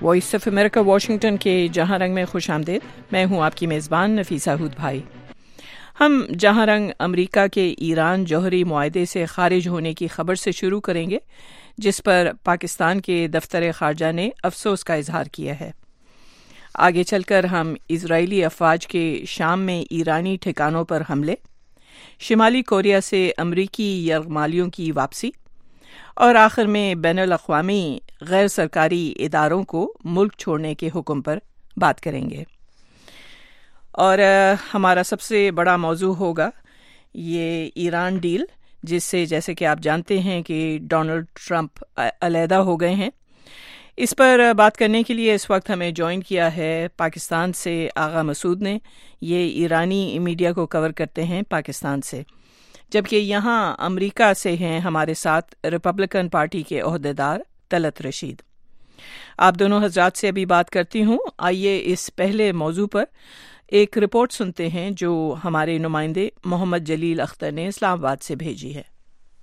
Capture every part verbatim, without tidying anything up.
Voice of America Washington کے جہاں رنگ میں خوش آمدید. میں ہوں آپ کی میزبان نفیسہ ہود بھائی. ہم جہاں رنگ امریکہ کے ایران جوہری معاہدے سے خارج ہونے کی خبر سے شروع کریں گے، جس پر پاکستان کے دفتر خارجہ نے افسوس کا اظہار کیا ہے. آگے چل کر ہم اسرائیلی افواج کے شام میں ایرانی ٹھکانوں پر حملے، شمالی کوریا سے امریکی یرغمالیوں کی واپسی اور آخر میں بین الاقوامی غیر سرکاری اداروں کو ملک چھوڑنے کے حکم پر بات کریں گے. اور ہمارا سب سے بڑا موضوع ہوگا یہ ایران ڈیل، جس سے جیسے کہ آپ جانتے ہیں کہ ڈونلڈ ٹرمپ علیحدہ ہو گئے ہیں. اس پر بات کرنے کے لیے اس وقت ہمیں جوائن کیا ہے پاکستان سے آغا مسعود نے. یہ ایرانی میڈیا کو کور کرتے ہیں پاکستان سے، جبکہ یہاں امریکہ سے ہیں ہمارے ساتھ ریپبلکن پارٹی کے عہدیدار طلعت رشید. آپ دونوں حضرات سے ابھی بات کرتی ہوں. آئیے اس پہلے موضوع پر ایک رپورٹ سنتے ہیں جو ہمارے نمائندے محمد جلیل اختر نے اسلام آباد سے بھیجی ہے.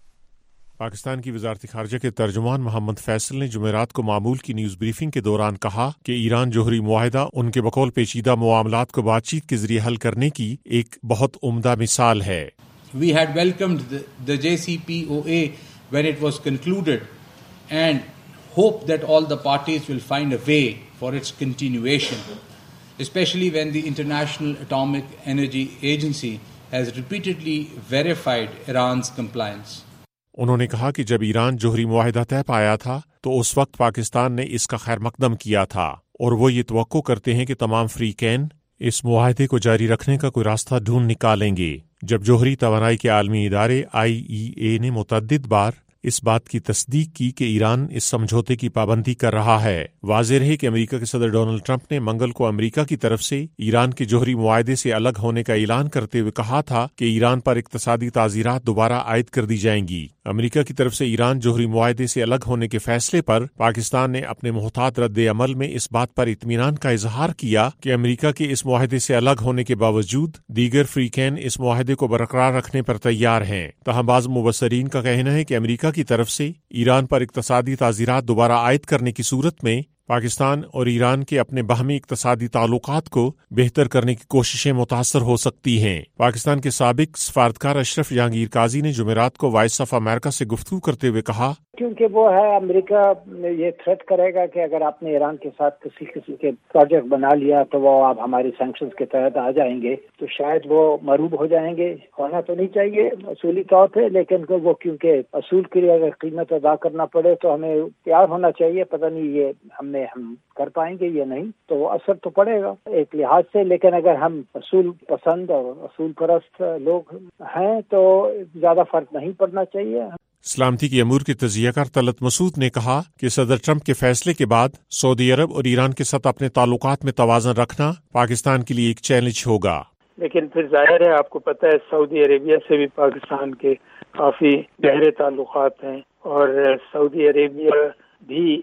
پاکستان کی وزارت خارجہ کے ترجمان محمد فیصل نے جمعرات کو معمول کی نیوز بریفنگ کے دوران کہا کہ ایران جوہری معاہدہ ان کے بقول پیچیدہ معاملات کو بات چیت کے ذریعے حل کرنے کی ایک بہت عمدہ مثال ہے. We had welcomed the, the J C P O A when it was concluded and hope that all the parties will find a way for its continuation, especially when the International Atomic Energy Agency has repeatedly verified Iran's compliance. انہوں نے کہا کہ جب ایران جوہری معاہدہ طے پایا تھا تو اس وقت پاکستان نے اس کا خیر مقدم کیا تھا، اور وہ یہ توقع کرتے ہیں کہ تمام فریقین اس معاہدے کو جاری رکھنے کا کوئی راستہ ڈھونڈ نکالیں گے. جب جوہری توانائی کے عالمی ادارے آئی ای اے نے متعدد بار اس بات کی تصدیق کی کہ ایران اس سمجھوتے کی پابندی کر رہا ہے. واضح رہے کہ امریکہ کے صدر ڈونلڈ ٹرمپ نے منگل کو امریکہ کی طرف سے ایران کے جوہری معاہدے سے الگ ہونے کا اعلان کرتے ہوئے کہا تھا کہ ایران پر اقتصادی تعزیرات دوبارہ عائد کر دی جائیں گی. امریکہ کی طرف سے ایران جوہری معاہدے سے الگ ہونے کے فیصلے پر پاکستان نے اپنے محتاط رد عمل میں اس بات پر اطمینان کا اظہار کیا کہ امریکہ کے اس معاہدے سے الگ ہونے کے باوجود دیگر فریقین اس معاہدے کو برقرار رکھنے پر تیار ہیں. تاہم بعض مبصرین کا کہنا ہے کہ امریکہ کی طرف سے ایران پر اقتصادی تعزیرات دوبارہ عائد کرنے کی صورت میں پاکستان اور ایران کے اپنے باہمی اقتصادی تعلقات کو بہتر کرنے کی کوششیں متاثر ہو سکتی ہیں. پاکستان کے سابق سفارتکار اشرف جہانگیر قاضی نے جمعرات کو وائس آف امریکہ سے گفتگو کرتے ہوئے کہا کیونکہ وہ ہے امریکہ یہ تھریٹ کرے گا کہ اگر آپ نے ایران کے ساتھ کسی قسم کے پروجیکٹ بنا لیا تو وہ آپ ہماری سینکشنز کے تحت آ جائیں گے، تو شاید وہ مروب ہو جائیں گے. ہونا تو نہیں چاہیے اصولی طور پہ، لیکن وہ کیونکہ اصول کے لیے اگر قیمت ادا کرنا پڑے تو ہمیں تیار ہونا چاہیے. پتہ نہیں یہ ہم نے ہم کر پائیں گے یا نہیں، تو وہ اثر تو پڑے گا ایک لحاظ سے. لیکن اگر ہم اصول پسند اور اصول پرست لوگ ہیں تو زیادہ فرق نہیں پڑنا چاہیے. سلامتی کے امور کے تجزیہ کار طلعت مسعود نے کہا کہ صدر ٹرمپ کے فیصلے کے بعد سعودی عرب اور ایران کے ساتھ اپنے تعلقات میں توازن رکھنا پاکستان کے لیے ایک چیلنج ہوگا. لیکن پھر ظاہر ہے آپ کو پتہ ہے سعودی عربیہ سے بھی پاکستان کے کافی گہرے تعلقات ہیں، اور سعودی عربیہ بھی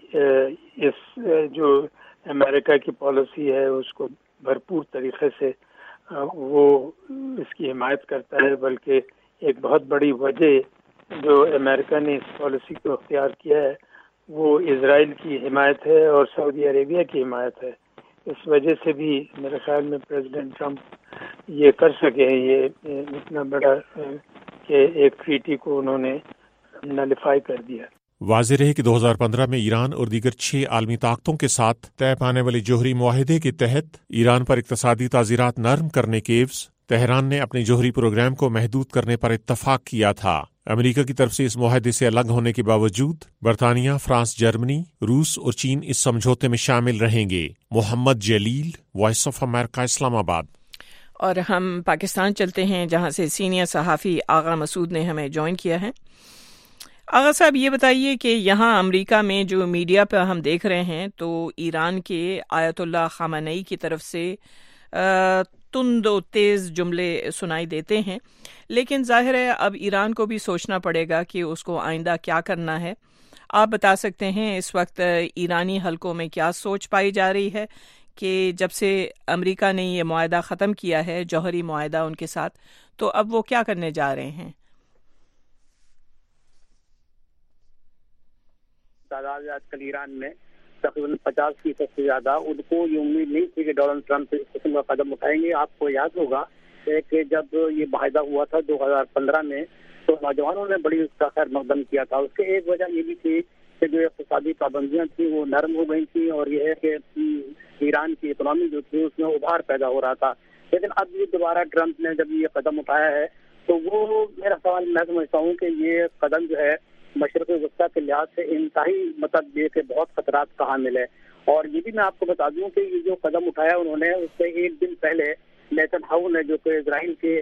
اس جو امریکہ کی پالیسی ہے اس کو بھرپور طریقے سے وہ اس کی حمایت کرتا ہے. بلکہ ایک بہت بڑی وجہ جو امریکہ نے اس پالیسی کو اختیار کیا ہے وہ اسرائیل کی حمایت ہے اور سعودی عربیہ کی حمایت ہے. اس وجہ سے بھی میرے خیال میں پریزیڈنٹ ٹرمپ یہ کر سکے ہیں، یہ اتنا بڑا کہ ایک ٹریٹی کو انہوں نے نلیفائی کر دیا. واضح رہے کہ دو ہزار پندرہ میں ایران اور دیگر چھ عالمی طاقتوں کے ساتھ طے پانے والے جوہری معاہدے کے تحت ایران پر اقتصادی تعزیرات نرم کرنے کے عوض تہران نے اپنے جوہری پروگرام کو محدود کرنے پر اتفاق کیا تھا. امریکہ کی طرف سے اس معاہدے سے الگ ہونے کے باوجود برطانیہ، فرانس، جرمنی، روس اور چین اس سمجھوتے میں شامل رہیں گے. محمد جلیل، وائس آف امریکہ، اسلام آباد. اور ہم پاکستان چلتے ہیں جہاں سے سینئر صحافی آغا مسعود نے ہمیں جوائن کیا ہے. آغا صاحب یہ بتائیے کہ یہاں امریکہ میں جو میڈیا پہ ہم دیکھ رہے ہیں تو ایران کے آیت اللہ خامنئی کی طرف سے تند و تیز جملے سنائی دیتے ہیں، لیکن ظاہر ہے اب ایران کو بھی سوچنا پڑے گا کہ اس کو آئندہ کیا کرنا ہے. آپ بتا سکتے ہیں اس وقت ایرانی حلقوں میں کیا سوچ پائی جا رہی ہے کہ جب سے امریکہ نے یہ معاہدہ ختم کیا ہے، جوہری معاہدہ ان کے ساتھ، تو اب وہ کیا کرنے جا رہے ہیں؟ تعداد آج کل ایران میں تقریباً پچاس فیصد سے زیادہ، ان کو یہ امید نہیں تھی کہ ڈونلڈ ٹرمپ اس قسم کا قدم اٹھائیں گے. آپ کو یاد ہوگا کہ جب یہ معاہدہ ہوا تھا دو ہزار پندرہ میں تو نوجوانوں نے بڑی اس کا خیر مقدم کیا تھا. اس کی ایک وجہ یہ بھی تھی کہ جو اقتصادی پابندیاں تھیں وہ نرم ہو گئی تھیں، اور یہ ہے کہ ایران کی اکنامی جو تھی اس میں ابھار پیدا ہو رہا تھا. لیکن اب یہ دوبارہ ٹرمپ نے جب یہ قدم اٹھایا ہے تو وہ میرا سوال میں سمجھتا ہوں کہ یہ قدم جو ہے مشرق وسطیٰ کے لحاظ سے انتہائی مطلب یہ کہ بہت خطرات کا حامل ہے. اور یہ بھی میں آپ کو بتا دوں کہ یہ جو قدم اٹھایا انہوں نے، اس سے ایک دن پہلے نیتن ہاؤ نے جو کہ اسرائیل کے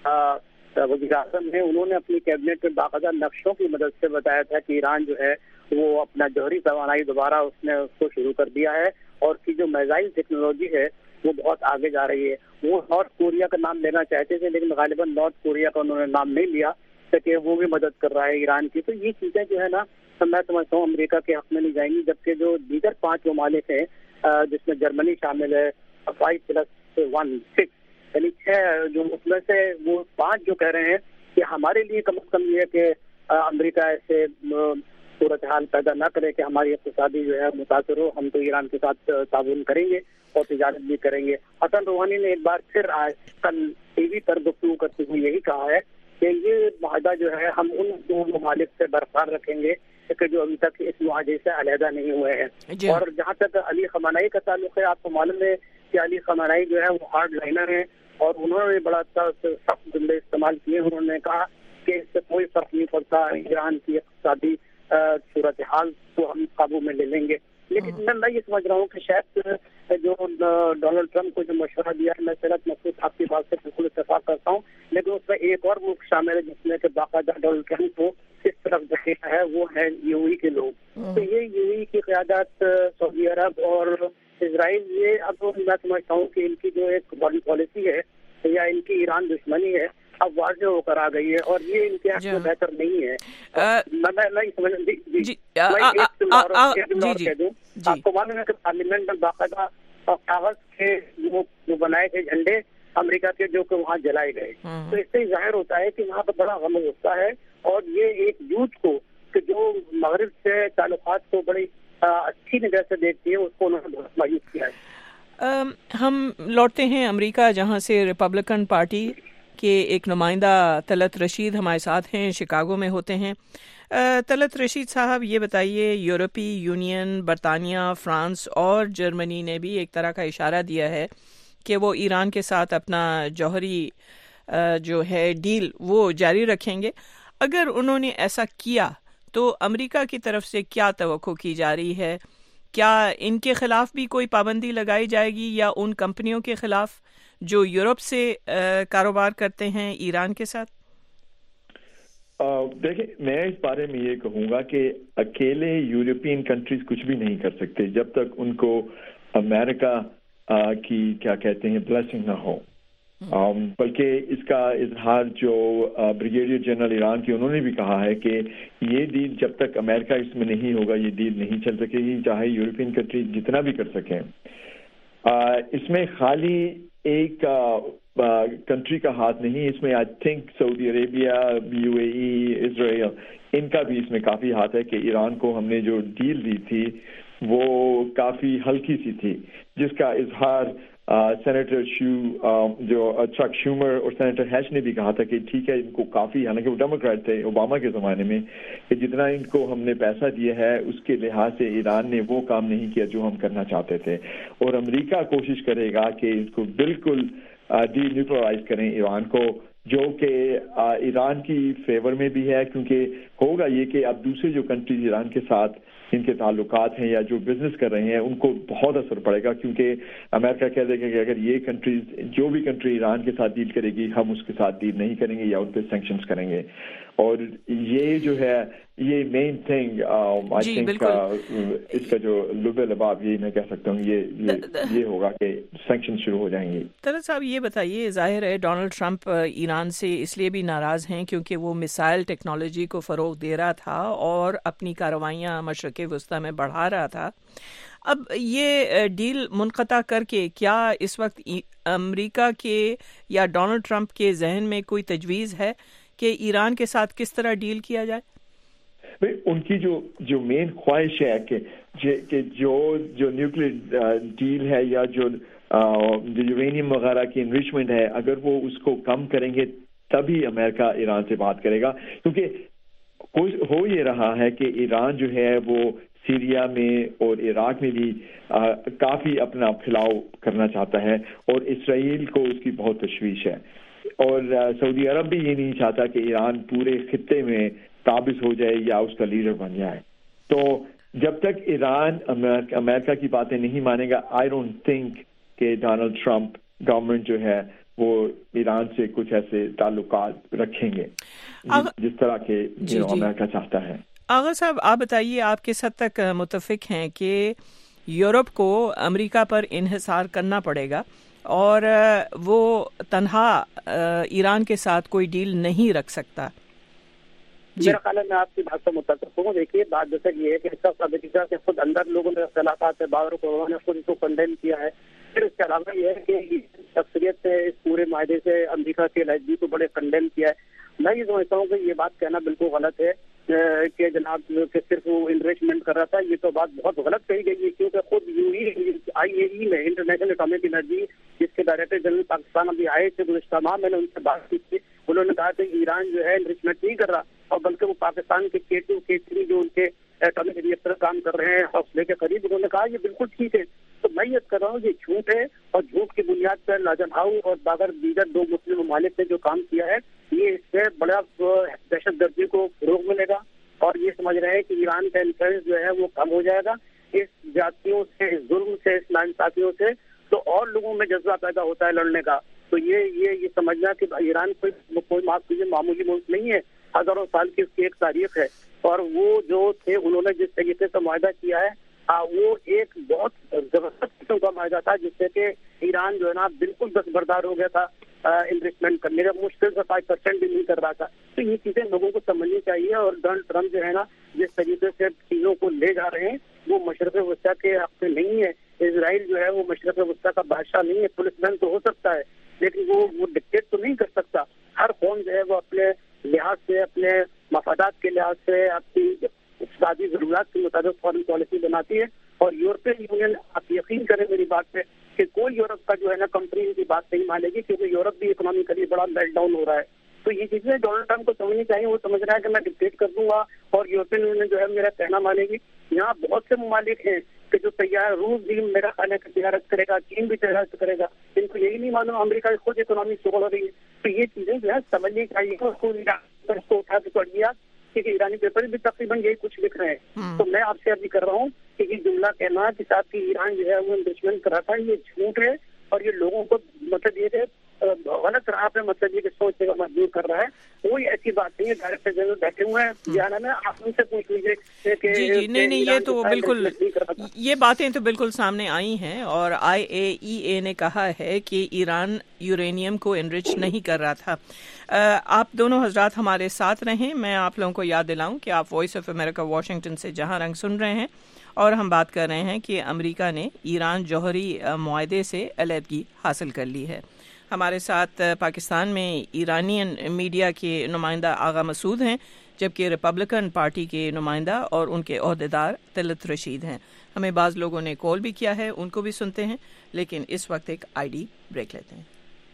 وزیر اعظم ہیں، انہوں نے اپنی کیبنٹ میں باقاعدہ نقشوں کی مدد سے بتایا تھا کہ ایران جو ہے وہ اپنا جوہری توانائی دوبارہ اس نے اس کو شروع کر دیا ہے، اور کی جو میزائل ٹیکنالوجی ہے وہ بہت آگے جا رہی ہے. وہ نارتھ کوریا کا نام لینا چاہتے تھے لیکن غالباً نارتھ کوریا کا انہوں نے نام نہیں لیا کہ وہ بھی مدد کر رہا ہے ایران کی. تو یہ چیزیں جو ہے نا میں سمجھتا ہوں امریکہ کے حق میں نہیں جائیں گی، جبکہ جو دیگر پانچ ممالک ہیں جس میں جرمنی شامل ہے، فائیو پلس ون سکس یعنی چھ، جو اس میں سے وہ پانچ جو کہہ رہے ہیں کہ ہمارے لیے کم از کم یہ ہے کہ امریکہ ایسے صورتحال پیدا نہ کرے کہ ہماری اقتصادی جو ہے متاثر ہو. ہم تو ایران کے ساتھ تعاون کریں گے اور تجارت بھی کریں گے. حسن روحانی نے ایک بار پھر آج کل ٹی وی پر گفتگو کرتے ہوئے یہی کہا ہے کہ یہ معاہدہ جو ہے ہم ان دو ممالک سے برقرار رکھیں گے کہ جو ابھی تک اس معاہدے سے علیحدہ نہیں ہوئے ہیں. اور جہاں تک علی خامنئی کا تعلق ہے، آپ کو معلوم ہے کہ علی خامنئی جو ہے وہ ہارڈ لائنر ہیں، اور انہوں نے بڑا سخت جملے استعمال کیے. انہوں نے کہا کہ اس سے کوئی فرق نہیں پڑتا، ایران کی اقتصادی صورتحال کو ہم قابو میں لے لیں گے. لیکن میں یہ سمجھ رہا ہوں کہ شاید جو ڈونلڈ ٹرمپ کو جو مشورہ دیا ہے، میں صنعت محفوظ آپ کی بات سے بالکل اتفاق کرتا ہوں، لیکن اس میں ایک اور ملک شامل ہے جس میں کہ باقاعدہ ڈونلڈ ٹرمپ کو کس طرف دھکیلا ہے، وہ ہے یو اے کے لوگ. تو یہ یو اے کی قیادت سعودی عرب اور اسرائیل، یہ اب میں سمجھتا ہوں کہ ان کی جو ایک بڑی پالیسی ہے یا ان کی ایران دشمنی ہے اب واضح ہو کر آ گئی ہے، اور یہ ان کے حق میں بہتر نہیں ہے. آپ کو معلوم ہے کہ پارلیمنٹ میں باقاعدہ کاغذ کے جو بنائے تھے جھنڈے امریکہ کے جو کہ وہاں جلائے گئے. تو اس سے ظاہر ہوتا ہے کہ وہاں پر بڑا غم غصہ ہے، اور یہ ایک یوتھ کو کہ جو مغرب سے تعلقات کو بڑی اچھی نظر سے دیکھتی ہے اس کو انہوں نے بہت مایوس کیا ہے. ہم لوٹتے ہیں امریکہ، جہاں سے ریپبلکن پارٹی کے ایک نمائندہ طلعت رشید ہمارے ساتھ ہیں، شکاگو میں ہوتے ہیں. طلعت رشید صاحب، یہ بتائیے، یورپی یونین، برطانیہ، فرانس اور جرمنی نے بھی ایک طرح کا اشارہ دیا ہے کہ وہ ایران کے ساتھ اپنا جوہری جو ہے ڈیل وہ جاری رکھیں گے. اگر انہوں نے ایسا کیا تو امریکہ کی طرف سے کیا توقع کی جا رہی ہے؟ کیا ان کے خلاف بھی کوئی پابندی لگائی جائے گی، یا ان کمپنیوں کے خلاف جو یورپ سے کاروبار کرتے ہیں ایران کے ساتھ؟ دیکھیں، میں اس بارے میں یہ کہوں گا کہ اکیلے یورپین کنٹریز کچھ بھی نہیں کر سکتے جب تک ان کو امریکہ کی کیا کہتے ہیں بلیسنگ نہ ہو. بلکہ اس کا اظہار جو بریگیڈیئر جنرل ایران کی انہوں نے بھی کہا ہے کہ یہ ڈیل جب تک امریکہ اس میں نہیں ہوگا یہ ڈیل نہیں چل سکے گی، چاہے یورپین کنٹریز جتنا بھی کر سکیں. اس میں خالی ایک کنٹری کا ہاتھ نہیں، اس میں I think Saudi Arabia, U A E, اسرائیل، ان کا بھی اس میں کافی ہاتھ ہے کہ ایران کو ہم نے جو ڈیل دی تھی وہ کافی ہلکی سی تھی، جس کا اظہار سینیٹر شو جو چک شومر اور سینیٹر ہیش نے بھی کہا تھا کہ ٹھیک ہے ان کو کافی، حالانکہ وہ ڈیموکریٹ تھے اوباما کے زمانے میں، کہ جتنا ان کو ہم نے پیسہ دیا ہے اس کے لحاظ سے ایران نے وہ کام نہیں کیا جو ہم کرنا چاہتے تھے. اور امریکہ کوشش کرے گا کہ اس کو بالکل ڈی نیوٹرلائز کریں ایران کو، جو کہ ایران کی فیور میں بھی ہے، کیونکہ ہوگا یہ کہ اب دوسرے جو کنٹریز ایران کے ساتھ ان کے تعلقات ہیں یا جو بزنس کر رہے ہیں ان کو بہت اثر پڑے گا، کیونکہ امریکہ کہہ دے گا کہ اگر یہ کنٹریز، جو بھی کنٹری ایران کے ساتھ ڈیل کرے گی ہم اس کے ساتھ ڈیل نہیں کریں گے یا ان پہ سینکشنز کریں گے. اور یہ جو ہے یہ مین تھنگ آئی تھنک اس کا جو لب لباب یہ میں کہہ سکتا ہوں یہ یہ ہوگا کہ سینکشن شروع ہو جائیں گے. طلعت صاحب یہ بتائیے، ظاہر ہے ڈونلڈ ٹرمپ ایران سے اس لیے بھی ناراض ہیں کیونکہ وہ میسائل ٹیکنالوجی کو فروغ دے رہا تھا اور اپنی کارروائیاں مشرق وسطیٰ میں بڑھا رہا تھا. اب یہ ڈیل منقطع کر کے کیا اس وقت امریکہ کے یا ڈونلڈ ٹرمپ کے ذہن میں کوئی تجویز ہے کہ ایران کے ساتھ کس طرح ڈیل کیا جائے؟ ان کی جو جو مین خواہش ہے کہ کہ جو جو نیوکلیئر ڈیل ہے یا جو جو یورینیم وغیرہ کی انریچمنٹ ہے، اگر وہ اس کو کم کریں گے تبھی امریکہ ایران سے بات کرے گا، کیونکہ ہو یہ رہا ہے کہ ایران جو ہے وہ سیریا میں اور عراق میں بھی کافی اپنا پھیلاؤ کرنا چاہتا ہے، اور اسرائیل کو اس کی بہت تشویش ہے، اور سعودی عرب بھی یہ نہیں چاہتا کہ ایران پورے خطے میں قابض ہو جائے یا اس کا لیڈر بن جائے. تو جب تک ایران امریکہ کی باتیں نہیں مانے گا، آئی ڈونٹ تھنک کہ ڈونلڈ ٹرمپ گورنمنٹ جو ہے وہ ایران سے کچھ ایسے تعلقات رکھیں گے جس طرح کے جی امریکہ چاہتا ہے. آغا صاحب، آپ بتائیے، آپ کس حد تک متفق ہیں کہ یورپ کو امریکہ پر انحصار کرنا پڑے گا اور وہ تنہا ایران کے ساتھ کوئی ڈیل نہیں رکھ سکتا؟ جی. میرا خیال ہے میں آپ کی بات سے متفق ہوں. دیکھیے، بات جیسے یہ ہے کہ اس وقت امریکہ کے خود اندر لوگوں نے اختلافات ہے، باراک اوباما نے خود اس کو کنڈیم کیا ہے. پھر اس کے علاوہ یہ ہے کہ اکثریت سے اس پورے معاہدے سے امریکہ کے علیحدگی کو بڑے کنڈیم کیا ہے. میں یہ سمجھتا ہوں کہ یہ بات کہنا بالکل غلط ہے کہ جناب کہ صرف وہ انریچمنٹ کر رہا تھا. یہ تو بات بہت غلط کہی گئی ہے، کیونکہ خود یو ای آئی اے ای میں انٹرنیشنل اٹامک انرجی جس کے ڈائریکٹر جنرل پاکستان ابھی آئے تھے گزشتہ ماہ، میں نے ان سے بات کی تھی. انہوں نے کہا کہ ایران جو ہے انریچمنٹ نہیں کر رہا، اور بلکہ وہ پاکستان کے کے ٹو کے تھری جو ان کے ایٹامک ریئیکٹر کام کر رہے ہیں حوصلے کے قریب، انہوں نے کہا یہ بالکل ٹھیک ہے. تو میں یہ کر رہا ہوں یہ جھوٹ ہے، اور جھوٹ کی بنیاد پر لاجن ہاؤ اور باقر دیگر دو مسلم ممالک نے جو کام کیا ہے، یہ اس سے بڑا دہشت گردی کو فروغ ملے گا، اور یہ سمجھ رہے ہیں کہ ایران کا انفلوئنس جو ہے وہ کم ہو جائے گا اس جاتیوں سے، اس ظلم سے، اس ناانصافیوں سے. تو اور لوگوں میں جذبہ پیدا ہوتا ہے لڑنے کا. تو یہ یہ یہ سمجھنا کہ ایران کوئی کوئی معاف کیجیے معمولی ملک نہیں ہے، ہزاروں سال کی اس کی ایک تاریخ ہے. اور وہ جو تھے انہوں نے جس طریقے سے معاہدہ کیا ہے وہ ایک بہت زبردست قسم کا معاہدہ تھا، جس سے کہ ایران جو ہے نا بالکل دستبردار ہو گیا تھا انویسٹمنٹ کرنے کا، مشکل سے فائیو پرسینٹ بھی نہیں کر رہا تھا. تو یہ چیزیں لوگوں کو سمجھنی چاہیے. اور ڈونلڈ ٹرمپ جو ہے نا جس طریقے سے چیزوں کو لے جا رہے ہیں وہ مشرق وسطیٰ کے حق سے نہیں ہے. اسرائیل جو ہے وہ مشرق وسطیٰ کا بادشاہ نہیں ہے. پولیس مین تو ہو سکتا ہے لیکن وہ وہ ڈکٹیٹ تو نہیں کر سکتا. ہر قوم جو ہے وہ اپنے لحاظ سے، اپنے مفادات کے لحاظ سے، اپنی اقتصادی ضروریات کے مطابق فارن پالیسی بناتی ہے. اور یورپین یونین، آپ یقین کریں میری بات پہ کہ کوئی یورپ کا جو ہے نا کمپنی کی بات نہیں مانے گی، کیونکہ یورپ بھی اکنامکلی بڑا میلٹ ڈاؤن ہو رہا ہے. تو یہ چیزیں ڈونلڈ ٹرمپ کو سمجھنی چاہیے. وہ سمجھ رہا ہے کہ میں ڈکٹیٹ کر دوں گا اور یورپین یونین جو ہے میرا کہنا مانے گی. یہاں بہت سے ممالک ہیں کہ جو تیار، روس بھی میرا خیال ہے کہ تجارت کرے گا، چین بھی تجارت کرے گا. ان کو یہی نہیں معلوم امریکہ کی خود اکنامی سکڑ رہی ہے. تو یہ چیزیں جو ہے سمجھنی چاہیے. اس کو اٹھا کے پڑھ لیا کیونکہ ایرانی پیپر بھی تقریباً یہی کچھ لکھ رہے ہیں. تو میں آپ سے ابھی کر رہا ہوں کہ یہ جملہ کہنا کہ صاحب کی ایران جو ہے وہ انویسٹمنٹ کر رہا تھا، یہ جھوٹ ہے. اور یہ لوگوں کو مطلب یہ کہ غلط راہ پہ مطلب یہ کہ سوچنے کا مجبور کر رہا ہے. کوئی ایسی بات نہیں ہے. ڈائریکٹر جنرل بیٹھے ہوئے ہیں جانا میں، آپ ان سے پوچھ لیجیے. جی جی نہیں نہیں یہ تو بالکل، یہ باتیں تو بالکل سامنے آئی ہیں. اور آئی اے ای اے نے کہا ہے کہ ایران یورینیم کو انرچ نہیں کر رہا تھا. آپ دونوں حضرات ہمارے ساتھ رہیں. میں آپ لوگوں کو یاد دلاؤں کہ آپ وائس آف امریکہ واشنگٹن سے جہاں رنگ سن رہے ہیں، اور ہم بات کر رہے ہیں کہ امریکہ نے ایران جوہری معاہدے سے علیحدگی حاصل کر لی ہے. ہمارے ساتھ پاکستان میں ایرانین میڈیا کے نمائندہ آغا مسعود ہیں، جبکہ ریپبلکن پارٹی کے نمائندہ اور ان کے عہدیدار طلعت رشید ہیں. ہمیں بعض لوگوں نے کال بھی کیا ہے، ان کو بھی سنتے ہیں، لیکن اس وقت ایک آئی ڈی بریک لیتے ہیں.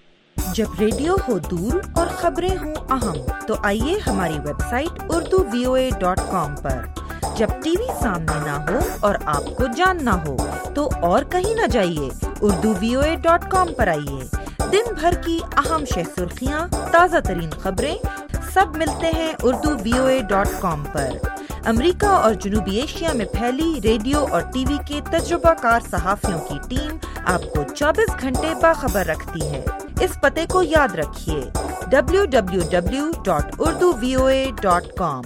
جب ریڈیو ہو دور اور خبریں ہوں اہم تو آئیے ہماری website Urdu V O A dot com پر. جب ٹی وی سامنے نہ ہو اور آپ کو جاننا ہو تو اور کہیں نہ جائیے، Urdu V O A dot com پر آئیے. دن بھر کی اہم شہ سرخیاں، تازہ ترین خبریں سب ملتے ہیں Urdu V O A dot com پر. امریکہ اور جنوبی ایشیا میں پھیلی ریڈیو اور ٹی وی کے تجربہ کار صحافیوں کی ٹیم آپ کو چوبیس گھنٹے باخبر رکھتی ہے. اس پتے کو یاد رکھیے، W W W dot Urdu V O A dot com.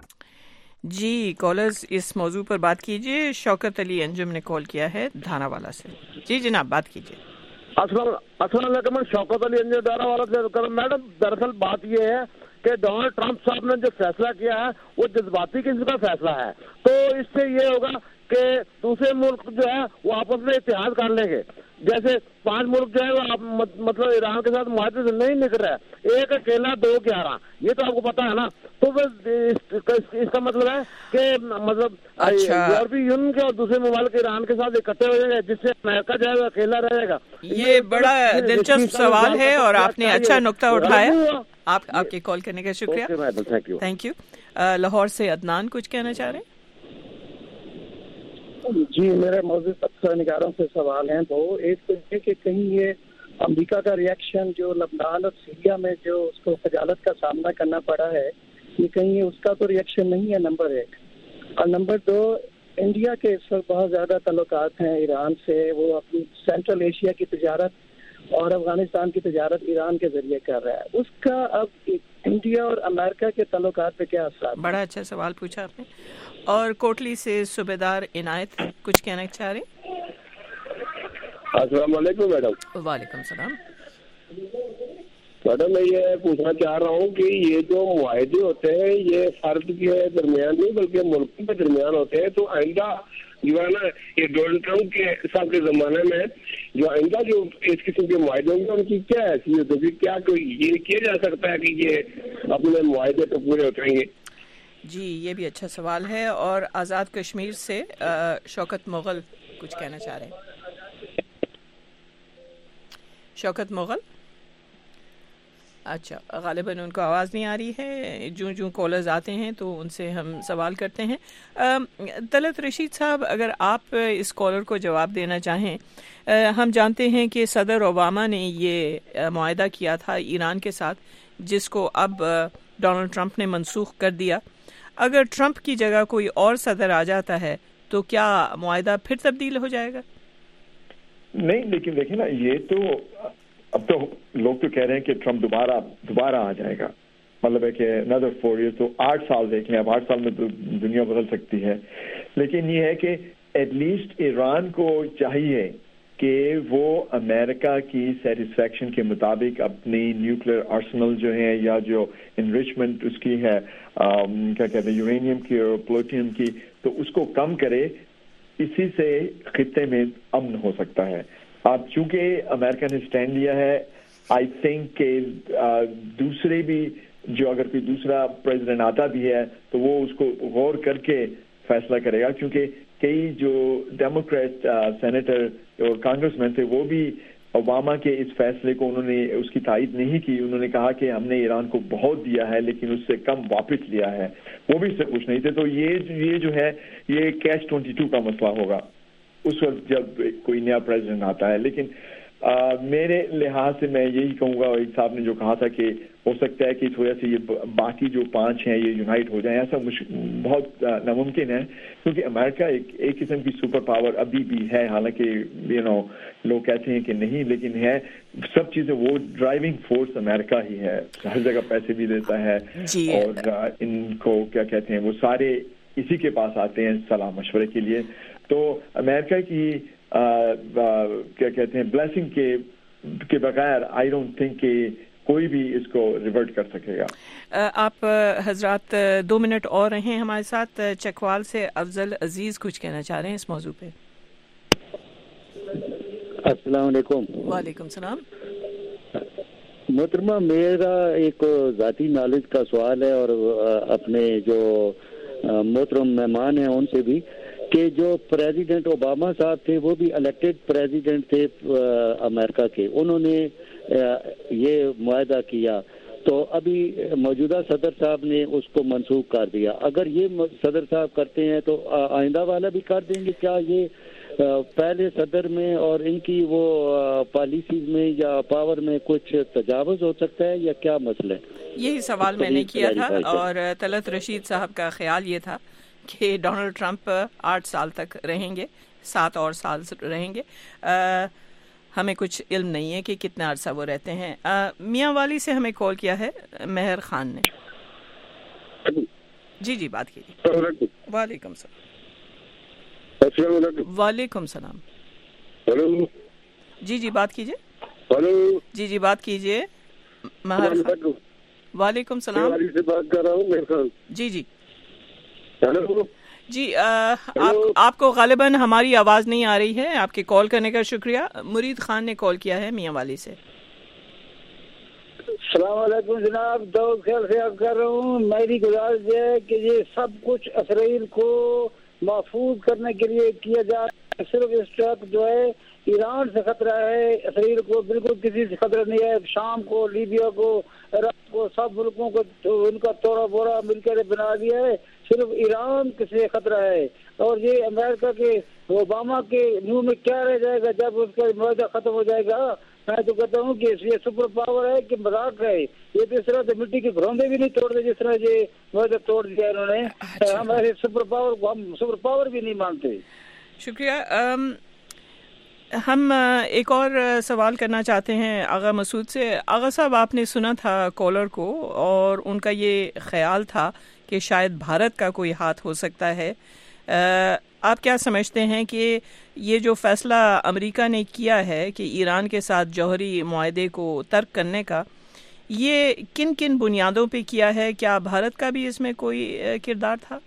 جی کالرز اس موضوع پر بات کیجیے. شوکت علی انجم نے کال کیا ہے دھانا والا سے. جی جناب بات کیجیے. السلام علیکم. شوکت علی انجم دھانا والا سے. میڈم دراصل بات یہ ہے کہ ڈونلڈ ٹرمپ صاحب نے جو فیصلہ کیا ہے وہ جذباتی قسم کا فیصلہ ہے. تو اس سے یہ ہوگا کہ دوسرے ملک جو ہے وہ آپس میں اتحاد کر لیں گے. جیسے پانچ ملک جو ہے وہ مطلب ایران کے ساتھ معاہدے سے نہیں نکل رہا ہے, ایک اکیلا دو گیارہ, یہ تو آپ کو پتا ہے نا. تو اس کا مطلب ہے کہ مطلب یورپی یونین کے اور دوسرے ممالک ایران کے ساتھ اکٹھے ہو جائیں گے, جس سے امریکہ جو ہے وہ اکیلا رہے گا. یہ بڑا دلچسپ سوال ہے اور آپ نے اچھا نقطہ اٹھایا. آپ آپ کے کال کرنے کا شکریہ, تھینک یو. لاہور سے عدنان کچھ کہنا چاہ رہے ہیں؟ جی, میرے موجود اکثر نگاروں سے سوال ہیں دو. ایک تو یہ کہ کہیں یہ امریکہ کا ریئیکشن جو لبنان اور سیریا میں جو اس کو خجالت کا سامنا کرنا پڑا ہے, یہ کہیں اس کا تو ریئیکشن نہیں ہے, نمبر ایک. اور نمبر دو, انڈیا کے اس وقت بہت زیادہ تعلقات ہیں ایران سے, وہ اپنی سینٹرل ایشیا کی تجارت اور افغانستان کی تجارت ایران کے ذریعے کر رہا ہے. اس کا اب انڈیا اور امریکہ کے تعلقات پہ کیا اثرات؟ بڑا اچھا سوال پوچھا آپ نے. اور کوٹلی سے صوبیدار عنایت کچھ کہنا چاہ رہے؟ السلام علیکم میڈم. وعلیکم السلام. میڈم میں یہ پوچھنا چاہ رہا ہوں کہ یہ جو معاہدے ہوتے ہیں یہ فرد کے درمیان نہیں بلکہ ملکوں کے درمیان ہوتے ہیں, تو آئندہ جو ہے نا یہ ڈونلڈ ٹرمپ کے صاحب کے زمانے میں جو آئندہ جو اس قسم کے معاہدے ہوں گے ان کی کیا حیثیت ہوگی؟ کیا کوئی یہ کیا جا سکتا ہے کہ یہ اپنے معاہدے تو پورے اتریں گے؟ جی, یہ بھی اچھا سوال ہے. اور آزاد کشمیر سے شوکت مغل کچھ کہنا چاہ رہے ہیں. شوکت مغل, اچھا غالباً ان کو آواز نہیں آ رہی ہے. جو جو کالرز آتے ہیں تو ان سے ہم سوال کرتے ہیں. طلعت رشید صاحب, اگر آپ اس کالر کو جواب دینا چاہیں. ہم جانتے ہیں کہ صدر اوباما نے یہ معاہدہ کیا تھا ایران کے ساتھ, جس کو اب ڈونلڈ ٹرمپ نے منسوخ کر دیا. اگر ٹرمپ کی جگہ کوئی اور صدر آ جاتا ہے تو کیا معاہدہ پھر تبدیل ہو جائے گا؟ نہیں, لیکن دیکھیں نا, یہ تو اب تو لوگ تو کہہ رہے ہیں کہ ٹرمپ دوبارہ دوبارہ آ جائے گا. مطلب ہے کہ another four years, تو آٹھ سال دیکھ لیں. اب آٹھ سال میں تو دنیا بدل سکتی ہے, لیکن یہ ہے کہ ایٹ لیسٹ ایران کو چاہیے کہ وہ امریکہ کی سیٹسفیکشن کے مطابق اپنی نیوکلیئر آرسنل جو ہیں یا جو انریچمنٹ اس کی ہے کیا کہتے ہیں یورینیم کی اور پلوٹینیم کی, تو اس کو کم کرے. اسی سے خطے میں امن ہو سکتا ہے. اب چونکہ امریکہ نے اسٹینڈ لیا ہے, آئی تھنک کہ دوسرے بھی جو اگر کوئی دوسرا پریزیڈنٹ آتا بھی ہے تو وہ اس کو غور کر کے فیصلہ کرے گا, کیونکہ کئی جو ڈیموکریٹ سینیٹر اور کانگریس مین تھے وہ بھی اوباما کے اس فیصلے کو انہوں نے اس کی تائید نہیں کی. انہوں نے کہا کہ ہم نے ایران کو بہت دیا ہے لیکن اس سے کم واپس لیا ہے, وہ بھی اس سے خوش نہیں تھے. تو یہ یہ جو ہے یہ کیچ ٹوینٹی ٹو کا مسئلہ ہوگا اس وقت جب کوئی نیا پریزیڈنٹ آتا ہے. لیکن آ, میرے لحاظ سے میں یہی کہوں گا, ایک صاحب نے جو کہا تھا کہ ہو سکتا ہے کہ تھوڑا سا یہ باقی جو پانچ ہیں یہ یونائٹ ہو جائیں, ایسا بہت ناممکن ہے کیونکہ امریکہ ایک ایک قسم کی سپر پاور ابھی بھی ہے. حالانکہ یو نو لوگ کہتے ہیں کہ نہیں, لیکن ہے سب چیزیں, وہ ڈرائیونگ فورس امریکہ ہی ہے, ہر جگہ پیسے بھی دیتا ہے جی. اور ان کو کیا کہتے ہیں وہ سارے اسی کے پاس آتے ہیں صلاح مشورے کے لیے. تو امریکہ کی آ, آ, کیا کہتے ہیں بلیسنگ کے کے بغیر آئی ڈونٹ تھنک کہ کوئی بھی اس کو ریورٹ کر سکے گا. آپ حضرات دو منٹ اور رہیں ہمارے ساتھ. چکوال سے افضل عزیز کچھ کہنا چاہ رہے ہیں اس موضوع پہ. السلام علیکم. وعلیکم السلام. محترمہ, میرا ایک ذاتی نالج کا سوال ہے اور اپنے جو محترم مہمان ہیں ان سے بھی, کہ جو پریزیڈنٹ اوباما صاحب تھے وہ بھی الیکٹڈ پریزیڈنٹ تھے امریکہ کے, انہوں نے یہ معاہدہ کیا تو ابھی موجودہ صدر صاحب نے اس کو منسوخ کر دیا. اگر یہ صدر صاحب کرتے ہیں تو آئندہ والا بھی کر دیں گے. کیا یہ پہلے صدر میں اور ان کی وہ پالیسیز میں یا پاور میں کچھ تجاوز ہو سکتا ہے یا کیا مسئلہ ہے؟ یہی سوال میں نے کیا تھا اور طلعت رشید صاحب کا خیال یہ تھا کہ ڈونلڈ ٹرمپ آٹھ سال تک رہیں گے, سات اور سال رہیں گے. آ, ہمیں کچھ علم نہیں ہے کہ کتنا عرصہ وہ رہتے ہیں. آ, میاں والی سے ہمیں کال کیا ہے مہر خان نے. جی جی بات کیجیے. وعلیکم السلام. وعلیکم السلام. جی جی بات کیجیے. جی جی بات کیجیے مہر خان. وعلیکم السلام. سے بات کر رہا ہوں. جی جی جی آپ آپ کو غالباً ہماری آواز نہیں آ رہی ہے. آپ کے کال کرنے کا شکریہ. مرید خان نے کال کیا ہے میاں والی سے. السلام علیکم جناب, دو خیر سے عرض کر رہا ہوں. میری گزارش یہ ہے کہ یہ سب کچھ اسرائیل کو محفوظ کرنے کے لیے کیا جا رہا ہے. صرف اس وقت جو ہے ایران سے خطرہ ہے, اسرائیل کو بالکل کسی سے خطرہ نہیں ہے. شام کو, لیبیا کو, عراق کو, سب ملکوں کو ان کا توڑا بوڑا مل کر بنا دیا ہے. صرف ایران سے خطرہ ہے. اور یہ امریکہ کے اوباما کے منہ میں کیا رہ جائے گا جب اس کا معاہدہ ختم ہو جائے گا. میں تو کہتا ہوں کہ یہ سپر پاور ہے کہ مذاق ہے. یہ تو اس طرح سے مٹی کے گھروندے بھی نہیں توڑتے جس طرح یہ معاہدہ توڑ دیا انہوں نے. ہم ایسے سپر پاور کو ہم سپر پاور بھی نہیں مانتے. شکریہ. ہم ایک اور سوال کرنا چاہتے ہیں آغا مسعود سے. آغا صاحب, آپ نے سنا تھا کالر کو اور ان کا یہ خیال تھا کہ شاید بھارت کا کوئی ہاتھ ہو سکتا ہے. آپ کیا سمجھتے ہیں کہ یہ جو فیصلہ امریکہ نے کیا ہے کہ ایران کے ساتھ جوہری معاہدے کو ترک کرنے کا, یہ کن کن بنیادوں پہ کیا ہے؟ کیا بھارت کا بھی اس میں کوئی کردار تھا؟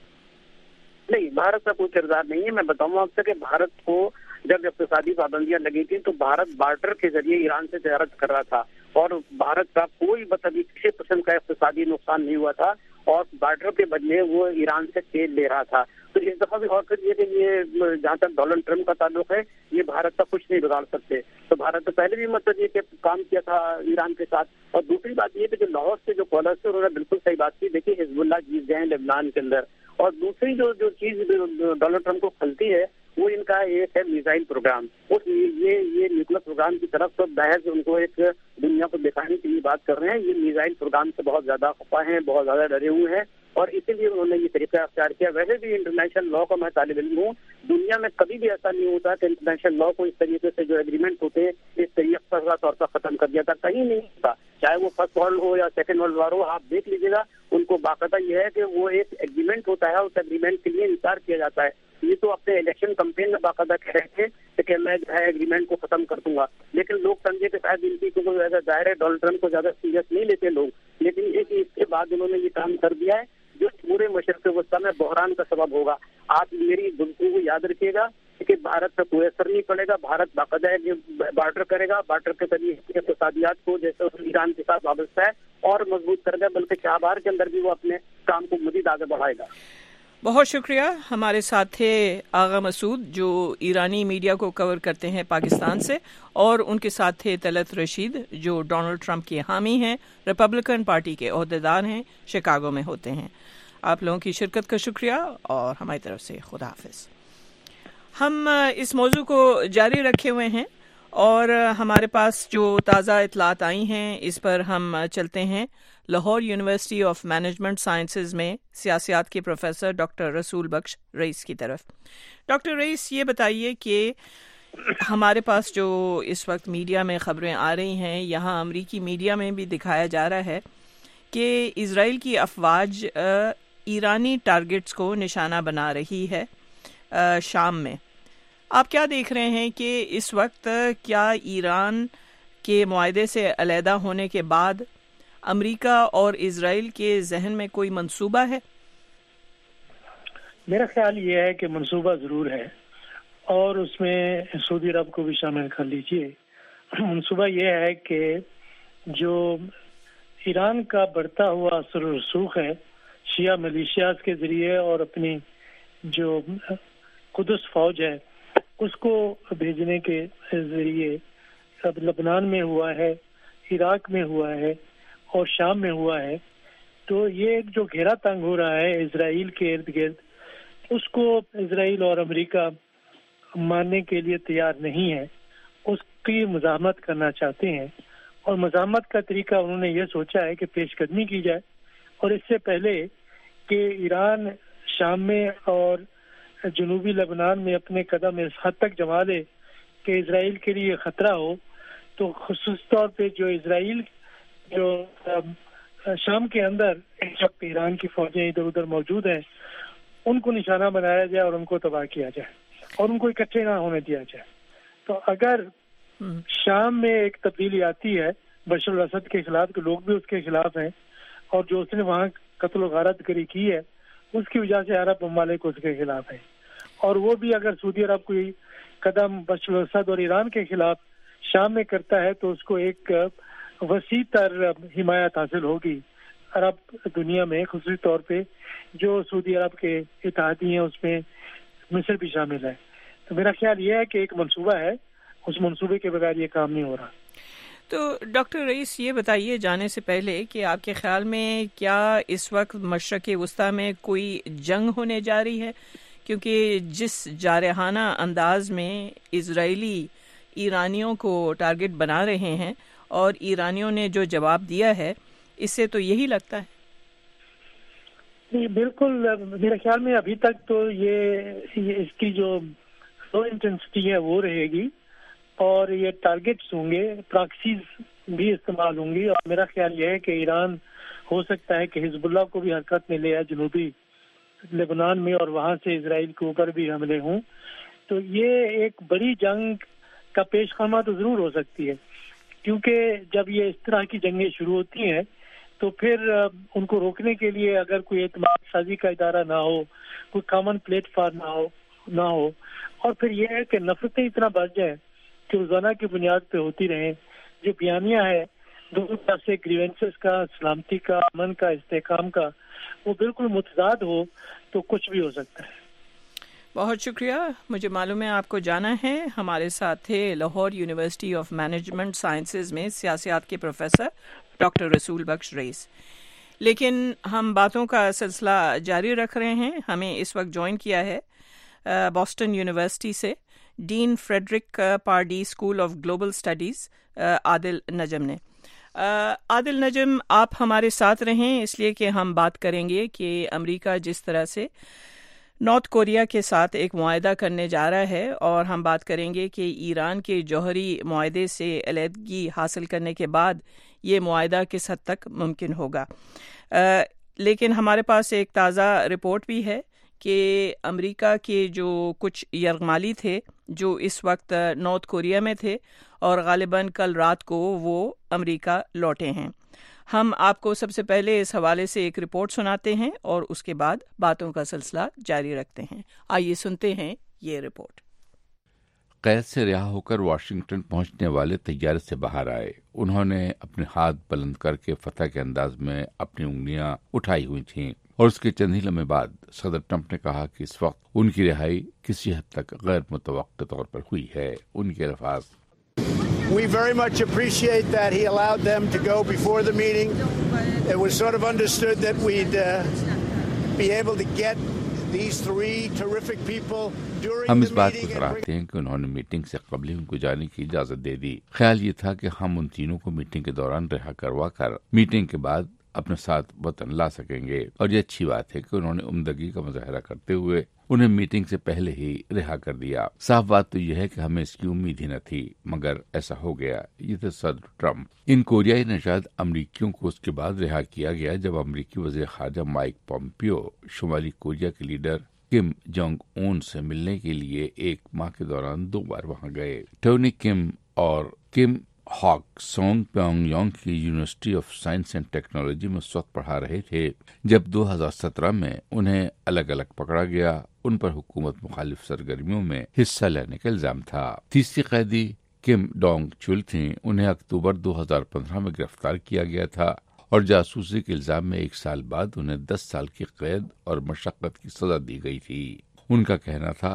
نہیں, بھارت کا کوئی کردار نہیں ہے. میں بتاؤں آپ سے کہ بھارت کو جب اقتصادی پابندیاں لگی تھیں تو بھارت بارڈر کے ذریعے ایران سے تجارت کر رہا تھا اور بھارت کا کوئی مطلب کسی قسم کا اقتصادی نقصان نہیں ہوا تھا اور بارڈر کے بدلے وہ ایران سے تیل لے رہا تھا. تو اس دفعہ بھی غور کریے کہ یہ جہاں تک ڈونلڈ ٹرمپ کا تعلق ہے یہ بھارت کا کچھ نہیں بگاڑ سکتے. تو بھارت نے پہلے بھی مطلب یہ کہ کام کیا تھا ایران کے ساتھ. اور دوسری بات یہ کہ جو لاہور سے جو کالرس تھے انہوں نے بالکل صحیح بات کی. دیکھیے حزب اللہ جیت گئے ہیں لبنان کے اندر. اور دوسری جو جو چیز ڈونلڈ ٹرمپ کو کھلتی ہے وہ ان کا ایک ہے میزائل پروگرام. اس یہ یہ نیوکلیر پروگرام کی طرف تو بحث ان کو ایک دنیا کو دکھانے کے لیے بات کر رہے ہیں. یہ میزائل پروگرام سے بہت زیادہ خفا ہیں, بہت زیادہ ڈرے ہوئے ہیں اور اسی لیے انہوں نے یہ طریقہ اختیار کیا. ویسے بھی انٹرنیشنل لا کا میں طالب علم ہوں. دنیا میں کبھی بھی ایسا نہیں ہوتا کہ انٹرنیشنل لا کو اس طریقے سے جو ایگریمنٹ ہوتے ہیں اس طریقے سے طور پر ختم کر دیا تھا. کہیں نہیں ہوتا, چاہے وہ فرسٹ ورلڈ ہو یا سیکنڈ ورلڈ وار ہو. آپ دیکھ لیجیے گا ان کو باقاعدہ یہ ہے کہ وہ ایک ایگریمنٹ ہوتا ہے, اس ایگریمنٹ کے لیے انکار کیا جاتا ہے. یہ تو اپنے الیکشن کمپین میں باقاعدہ کہہ رہے تھے کہ میں جو ہے ایگریمنٹ کو ختم کر دوں گا, لیکن لوگ سمجھے کہ شاید ان کی کیونکہ ایسا ظاہر ہے ڈونلڈ ٹرمپ کو زیادہ سیریس نہیں لیتے لوگ, لیکن یہ کہ اس کے بعد انہوں نے یہ کام کر دیا ہے جو پورے مشرق وسطیٰ میں بحران کا سبب ہوگا. آپ میری گفتگو کو یاد رکھیے گا کہ بھارت پہ کوئی اثر نہیں پڑے گا. بھارت باقاعدہ بارڈر کرے گا, بارڈر کے ذریعے اقتصادیات کو جیسے ایران کے ساتھ وابستہ ہے اور مضبوط کرے گا, بلکہ چابہار کے اندر بھی وہ اپنے کام کو مزید آگے بڑھائے گا. بہت شکریہ. ہمارے ساتھ تھے آغا مسعود جو ایرانی میڈیا کو کور کرتے ہیں پاکستان سے, اور ان کے ساتھ تھے طلعت رشید جو ڈونلڈ ٹرمپ کے حامی ہیں, ریپبلکن پارٹی کے عہدیدار ہیں, شکاگو میں ہوتے ہیں. آپ لوگوں کی شرکت کا شکریہ اور ہماری طرف سے خدا حافظ. ہم اس موضوع کو جاری رکھے ہوئے ہیں اور ہمارے پاس جو تازہ اطلاعات آئی ہیں اس پر ہم چلتے ہیں. Lahore university of management sciences میں سیاسیات کے پروفیسر ڈاکٹر رسول بخش رئیس کی طرف. ڈاکٹر رئیس, یہ بتائیے کہ ہمارے پاس جو اس وقت میڈیا میں خبریں آ رہی ہیں, یہاں امریکی میڈیا میں بھی دکھایا جا رہا ہے کہ اسرائیل کی افواج ایرانی ٹارگٹس کو نشانہ بنا رہی ہے شام میں. آپ کیا دیکھ رہے ہیں کہ اس وقت کیا ایران کے معاہدے سے علیحدہ ہونے کے بعد امریکہ اور اسرائیل کے ذہن میں کوئی منصوبہ ہے؟ میرا خیال یہ ہے کہ منصوبہ ضرور ہے اور اس میں سعودی عرب کو بھی شامل کر لیجئے. منصوبہ یہ ہے کہ جو ایران کا بڑھتا ہوا اثر و رسوخ ہے شیعہ ملیشیاز کے ذریعے اور اپنی جو قدس فوج ہے اس کو بھیجنے کے ذریعے اب لبنان میں ہوا ہے, عراق میں ہوا ہے اور شام میں ہوا ہے. تو یہ جو گھیرا تنگ ہو رہا ہے اسرائیل کے ارد گرد, اس کو اسرائیل اور امریکہ ماننے کے لیے تیار نہیں ہے, اس کی مزاحمت کرنا چاہتے ہیں. اور مزاحمت کا طریقہ انہوں نے یہ سوچا ہے کہ پیش قدمی کی جائے, اور اس سے پہلے کہ ایران شام میں اور جنوبی لبنان میں اپنے قدم اس حد تک جما دے کہ اسرائیل کے لیے خطرہ ہو, تو خصوص طور پہ جو اسرائیل جو شام کے اندر اس وقت ایران کی فوجیں ادھر ادھر موجود ہیں ان کو نشانہ بنایا جائے اور ان کو تباہ کیا جائے اور ان کو اکٹھے نہ ہونے دیا جائے. تو اگر شام میں ایک تبدیلی آتی ہے بشار الاسد کے خلاف, کے لوگ بھی اس کے خلاف ہیں اور جو اس نے وہاں قتل و غارت گری کی ہے اس کی وجہ سے عرب ممالک اس کے خلاف ہے، اور وہ بھی اگر سعودی عرب کوئی قدم بشر الاسد اور ایران کے خلاف شام میں کرتا ہے تو اس کو ایک وسیع تر حمایت حاصل ہوگی عرب دنیا میں، خصوصی طور پہ جو سعودی عرب کے اتحادی ہیں اس میں مصر بھی شامل ہے. تو میرا خیال یہ ہے کہ ایک منصوبہ ہے، اس منصوبے کے بغیر یہ کام نہیں ہو رہا. تو ڈاکٹر رئیس یہ بتائیے جانے سے پہلے کہ آپ کے خیال میں کیا اس وقت مشرق وسطیٰ میں کوئی جنگ ہونے جا رہی ہے؟ کیونکہ جس جارحانہ انداز میں اسرائیلی ایرانیوں کو ٹارگٹ بنا رہے ہیں اور ایرانیوں نے جو جواب دیا ہے اس سے تو یہی لگتا ہے. بالکل، میرے خیال میں ابھی تک تو یہ اس کی جو لو انٹینسٹی ہے وہ رہے گی اور یہ ٹارگٹس ہوں گے، پراکسیز بھی استعمال ہوں گی، اور میرا خیال یہ ہے کہ ایران ہو سکتا ہے کہ حزب اللہ کو بھی حرکت میں لے آئے جنوبی لبنان میں، اور وہاں سے اسرائیل کے اوپر بھی حملے ہوں. تو یہ ایک بڑی جنگ کا پیش خیمہ تو ضرور ہو سکتی ہے، کیونکہ جب یہ اس طرح کی جنگیں شروع ہوتی ہیں تو پھر ان کو روکنے کے لیے اگر کوئی اعتماد سازی کا ادارہ نہ ہو، کوئی کامن پلیٹ فارم نہ ہو نہ ہو اور پھر یہ ہے کہ نفرتیں اتنا بڑھ جائیں کہ روزانہ کی بنیاد پہ ہوتی رہیں، جو بیانیہ ہے دونوں طرف سے گریونسز کا، سلامتی کا، امن کا، استحکام کا، وہ بالکل متضاد ہو تو کچھ بھی ہو سکتا ہے. بہت شکریہ. مجھے معلوم ہے آپ کو جانا ہے. ہمارے ساتھ تھے Lahore university of management sciences میں سیاسیات کے پروفیسر ڈاکٹر رسول بخش رئیس. لیکن ہم باتوں کا سلسلہ جاری رکھ رہے ہیں. ہمیں اس وقت جوائن کیا ہے بوسٹن یونیورسٹی سے dean Frederick Pardee school of global studies Adil Najam نے. عادل نجم، آپ ہمارے ساتھ رہیں اس لیے کہ ہم بات کریں گے کہ امریکہ جس طرح سے نارتھ کوریا کے ساتھ ایک معاہدہ کرنے جا رہا ہے، اور ہم بات کریں گے کہ ایران کے جوہری معاہدے سے علیحدگی حاصل کرنے کے بعد یہ معاہدہ کس حد تک ممکن ہوگا. لیکن ہمارے پاس ایک تازہ رپورٹ بھی ہے کہ امریکہ کے جو کچھ یرغمالی تھے جو اس وقت نارتھ کوریا میں تھے اور غالباً کل رات کو وہ امریکہ لوٹے ہیں. ہم آپ کو سب سے پہلے اس حوالے سے ایک رپورٹ سناتے ہیں اور اس کے بعد باتوں کا سلسلہ جاری رکھتے ہیں. آئیے سنتے ہیں یہ رپورٹ. قید سے رہا ہو کر واشنگٹن پہنچنے والے طیارے سے باہر آئے. انہوں نے اپنے ہاتھ بلند کر کے فتح کے انداز میں اپنی انگلیاں اٹھائی ہوئی تھیں، اور اس کے چند ہی لمحے بعد صدر ٹرمپ نے کہا کہ اس وقت ان کی رہائی کسی حد تک غیر متوقع طور پر ہوئی ہے. ان کے الفاظ: We very much appreciate that he allowed them to go before the meeting. It was sort of understood that we'd uh, be able to get these three terrific people during the meeting. ہم اس بات کو سراہتے ہیں کہ انہوں نے meeting سے قبل ہی ان کو جانے کی اجازت دے دی. خیال یہ تھا کہ ہم ان تینوں کو میٹنگ کے دوران رہا کروا کر میٹنگ کے بعد اپنے ساتھ وطن لا سکیں گے، اور یہ اچھی بات ہے کہ انہوں نے عمدگی کا مظاہرہ کرتے ہوئے انہیں میٹنگ سے پہلے ہی رہا کر دیا. صاف بات تو یہ ہے کہ ہمیں اس کی امید ہی نہ تھی، مگر ایسا ہو گیا. یہ تھے صدر ٹرمپ. ان کوریائی نژاد امریکیوں کو اس کے بعد رہا کیا گیا جب امریکی وزیر خارجہ مائک پومپیو شمالی کوریا کے لیڈر کم جونگ اون سے ملنے کے لیے ایک ماہ کے دوران دو بار وہاں گئے. ٹونی کم اور Kim Hak Song Pyongyang کی university of science and technology میں اس وقت پڑھا رہے تھے جب دو ہزار سترہ میں انہیں الگ الگ پکڑا گیا. ان پر حکومت مخالف سرگرمیوں میں حصہ لینے کا الزام تھا. تیسری قیدی کم ڈونگ چول تھیں. انہیں اکتوبر دو ہزار پندرہ میں گرفتار کیا گیا تھا اور جاسوسی کے الزام میں ایک سال بعد انہیں دس سال کی قید اور مشقت کی سزا دی گئی تھی. ان کا کہنا تھا: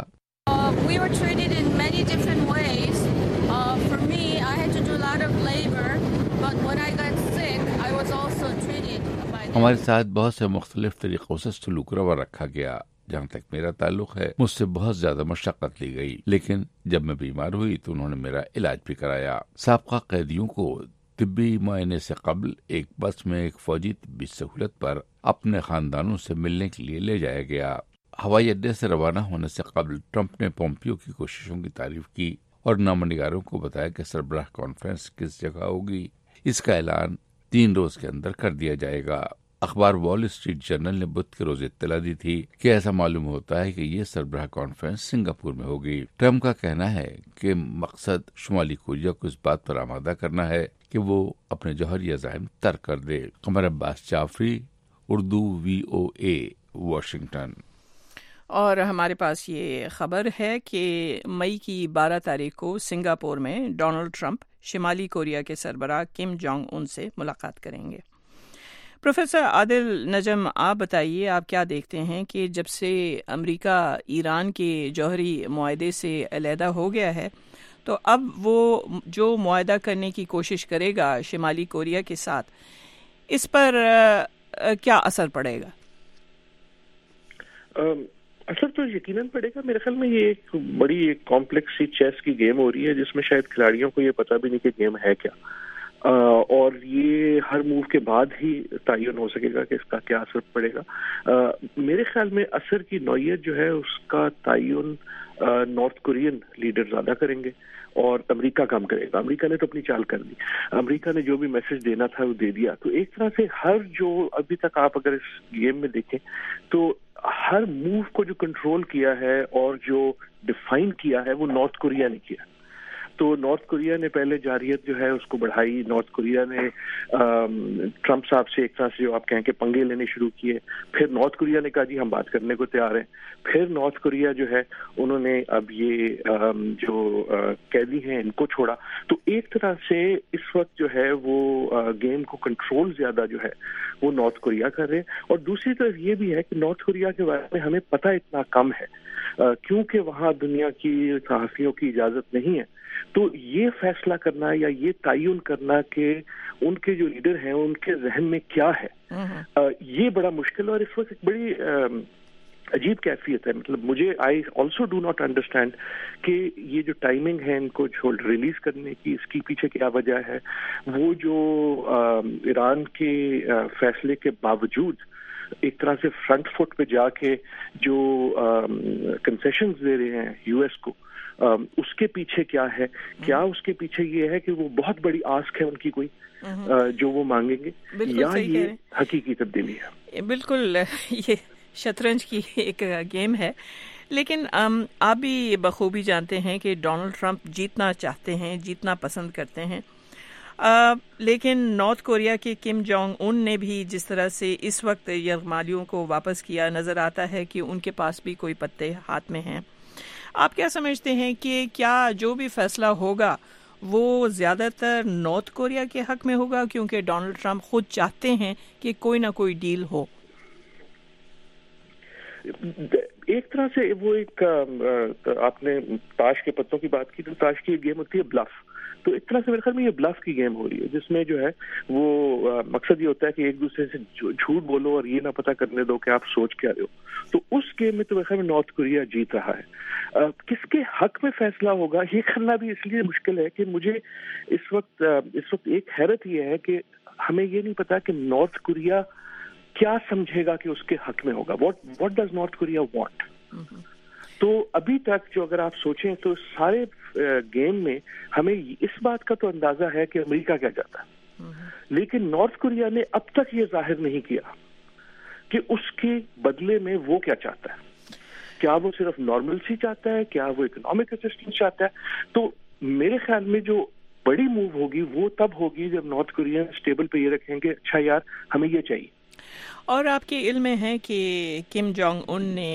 We were treated in many different ways. Uh, for me, I had to do a lot of labor, but when I got sick, I was also treated by them. ہمارے ساتھ بہت سے مختلف طریقوں سے سلوک روا رکھا گیا. جہاں تک میرا تعلق ہے مجھ سے بہت زیادہ مشقت لی گئی، لیکن جب میں بیمار ہوئی تو انہوں نے میرا علاج بھی کرایا. سابقہ قیدیوں کو طبی معائنے سے قبل ایک بس میں ایک فوجی طبی سہولت پر اپنے خاندانوں سے ملنے کے لیے لے جایا گیا. ہوائی اڈے سے روانہ ہونے سے قبل ٹرمپ نے پومپیو کی کوششوں کی تعریف کی اور نامہ نگاروں کو بتایا کہ سربراہ کانفرنس کس جگہ ہوگی. اس کا اعلان تین روز کے اندر کر دیا جائے گا. اخبار وال اسٹریٹ جرنل نے بدھ کے روز اطلاع دی تھی کہ ایسا معلوم ہوتا ہے کہ یہ سربراہ کانفرنس سنگاپور میں ہوگی. ٹرمپ کا کہنا ہے کہ مقصد شمالی کوریا کو اس بات پر آمادہ کرنا ہے کہ وہ اپنے جوہری عزائم ترک کر دے. Qamar Abbas Jafri, Urdu V O A, Washington. اور ہمارے پاس یہ خبر ہے کہ مئی کی بارہ تاریخ کو سنگاپور میں ڈونلڈ ٹرمپ شمالی کوریا کے سربراہ کم جونگ ان سے ملاقات کریں گے۔ پروفیسر عادل نجم، آپ بتائیے، آپ کیا دیکھتے ہیں کہ جب سے امریکہ ایران کے جوہری معاہدے سے علیحدہ ہو گیا ہے تو اب وہ جو معاہدہ کرنے کی کوشش کرے گا شمالی کوریا کے ساتھ، اس پر کیا اثر پڑے گا؟ اثر تو یقیناً پڑے گا۔ میرے خیال میں یہ ایک بڑی ایک کمپلیکس سی چیس کی گیم ہو رہی ہے جس میں شاید کھلاڑیوں کو یہ پتہ بھی نہیں کہ گیم ہے کیا، اور یہ ہر موو کے بعد ہی تعین ہو سکے گا کہ اس کا کیا اثر پڑے گا۔ میرے خیال میں اثر کی نوعیت جو ہے اس کا تعین نارتھ کورین لیڈر زیادہ کریں گے اور امریکہ کم کرے گا۔ امریکہ نے تو اپنی چال کر دی، امریکہ نے جو بھی میسج دینا تھا وہ دے دیا۔ تو ایک طرح سے ہر جو ابھی تک آپ اگر اس گیم میں دیکھیں تو ہر موو کو جو کنٹرول کیا ہے اور جو ڈیفائن کیا ہے وہ نارتھ کوریا نے کیا۔ تو نارتھ کوریا نے پہلے جارحیت جو ہے اس کو بڑھائی، نارتھ کوریا نے ٹرمپ صاحب سے ایک طرح سے جو آپ کہیں کہ پنگے لینے شروع کیے، پھر نارتھ کوریا نے کہا جی ہم بات کرنے کو تیار ہیں، پھر نارتھ کوریا جو ہے انہوں نے اب یہ جو قیدی ہیں ان کو چھوڑا۔ تو ایک طرح سے اس وقت جو ہے وہ گیم کو کنٹرول زیادہ جو ہے وہ نارتھ کوریا کر رہے ہیں، اور دوسری طرف یہ بھی ہے کہ نارتھ کوریا کے بارے میں ہمیں پتہ اتنا کم ہے کیونکہ وہاں دنیا کی صحافیوں کی اجازت نہیں ہے۔ تو یہ فیصلہ کرنا یا یہ تعین کرنا کہ ان کے جو لیڈر ہیں ان کے ذہن میں کیا ہے، یہ بڑا مشکل اور اس وقت ایک بڑی عجیب کیفیت ہے۔ مطلب مجھے I also do not understand کہ یہ جو ٹائمنگ ہے ان کو جو ریلیز کرنے کی، اس کی پیچھے کیا وجہ ہے۔ وہ جو ایران کے فیصلے کے باوجود ایک طرح سے فرنٹ فٹ پہ جا کے جو کنسیشنز دے رہے ہیں یو ایس کو، اس کے پیچھے کیا ہے؟ کیا اس کے پیچھے یہ ہے کہ وہ بہت بڑی آسک ہے ان کی کوئی جو وہ مانگیں گے، یا یہ حقیقی تبدیلی ہے؟ بالکل، یہ شطرنج کی ایک گیم ہے، لیکن آپ بھی بخوبی جانتے ہیں کہ ڈونلڈ ٹرمپ جیتنا چاہتے ہیں، جیتنا پسند کرتے ہیں، آ, لیکن نارتھ کوریا کے کم جونگ ان نے بھی جس طرح سے اس وقت یرغمالیوں کو واپس کیا، نظر آتا ہے کہ ان کے پاس بھی کوئی پتے ہاتھ میں ہیں۔ آپ کیا سمجھتے ہیں کہ کیا جو بھی فیصلہ ہوگا وہ زیادہ تر نارتھ کوریا کے حق میں ہوگا کیونکہ ڈونلڈ ٹرمپ خود چاہتے ہیں کہ کوئی نہ کوئی ڈیل ہو؟ ایک طرح سے وہ ایک آپ نے تاش کے پتوں کی بات کی، تو تاش کی گیم ہوتی ہے بلف، تو ایک طرح سے میرے خیال میں یہ بلف کی گیم ہو رہی ہے جس میں جو ہے وہ مقصد یہ ہوتا ہے کہ ایک دوسرے سے جھوٹ بولو اور یہ نہ پتہ کرنے دو کہ آپ سوچ کیا رہے ہو۔ تو اس گیم میں تو میرے خیال میں نارتھ کوریا جیت رہا ہے۔ کس کے حق میں فیصلہ ہوگا یہ کرنا بھی اس لیے مشکل ہے کہ مجھے اس وقت اس وقت ایک حیرت یہ ہے کہ ہمیں یہ نہیں پتا کہ نارتھ کوریا کیا سمجھے گا کہ اس کے حق میں ہوگا۔ What what does North Korea want? تو ابھی تک جو اگر آپ سوچیں تو سارے گیم میں ہمیں اس بات کا تو اندازہ ہے کہ امریکہ کیا چاہتا ہے، لیکن نارتھ کوریا نے اب تک یہ ظاہر نہیں کیا کہ اس کے بدلے میں وہ کیا چاہتا ہے۔ کیا وہ صرف نارملسی چاہتا ہے، کیا وہ اکنامک اسسٹنس چاہتا ہے؟ تو میرے خیال میں جو بڑی موو ہوگی وہ تب ہوگی جب نارتھ کوریا اسٹیبل پہ یہ رکھیں گے اچھا یار ہمیں یہ چاہیے۔ اور آپ کے علم میں ہے کہ کم جونگ ان نے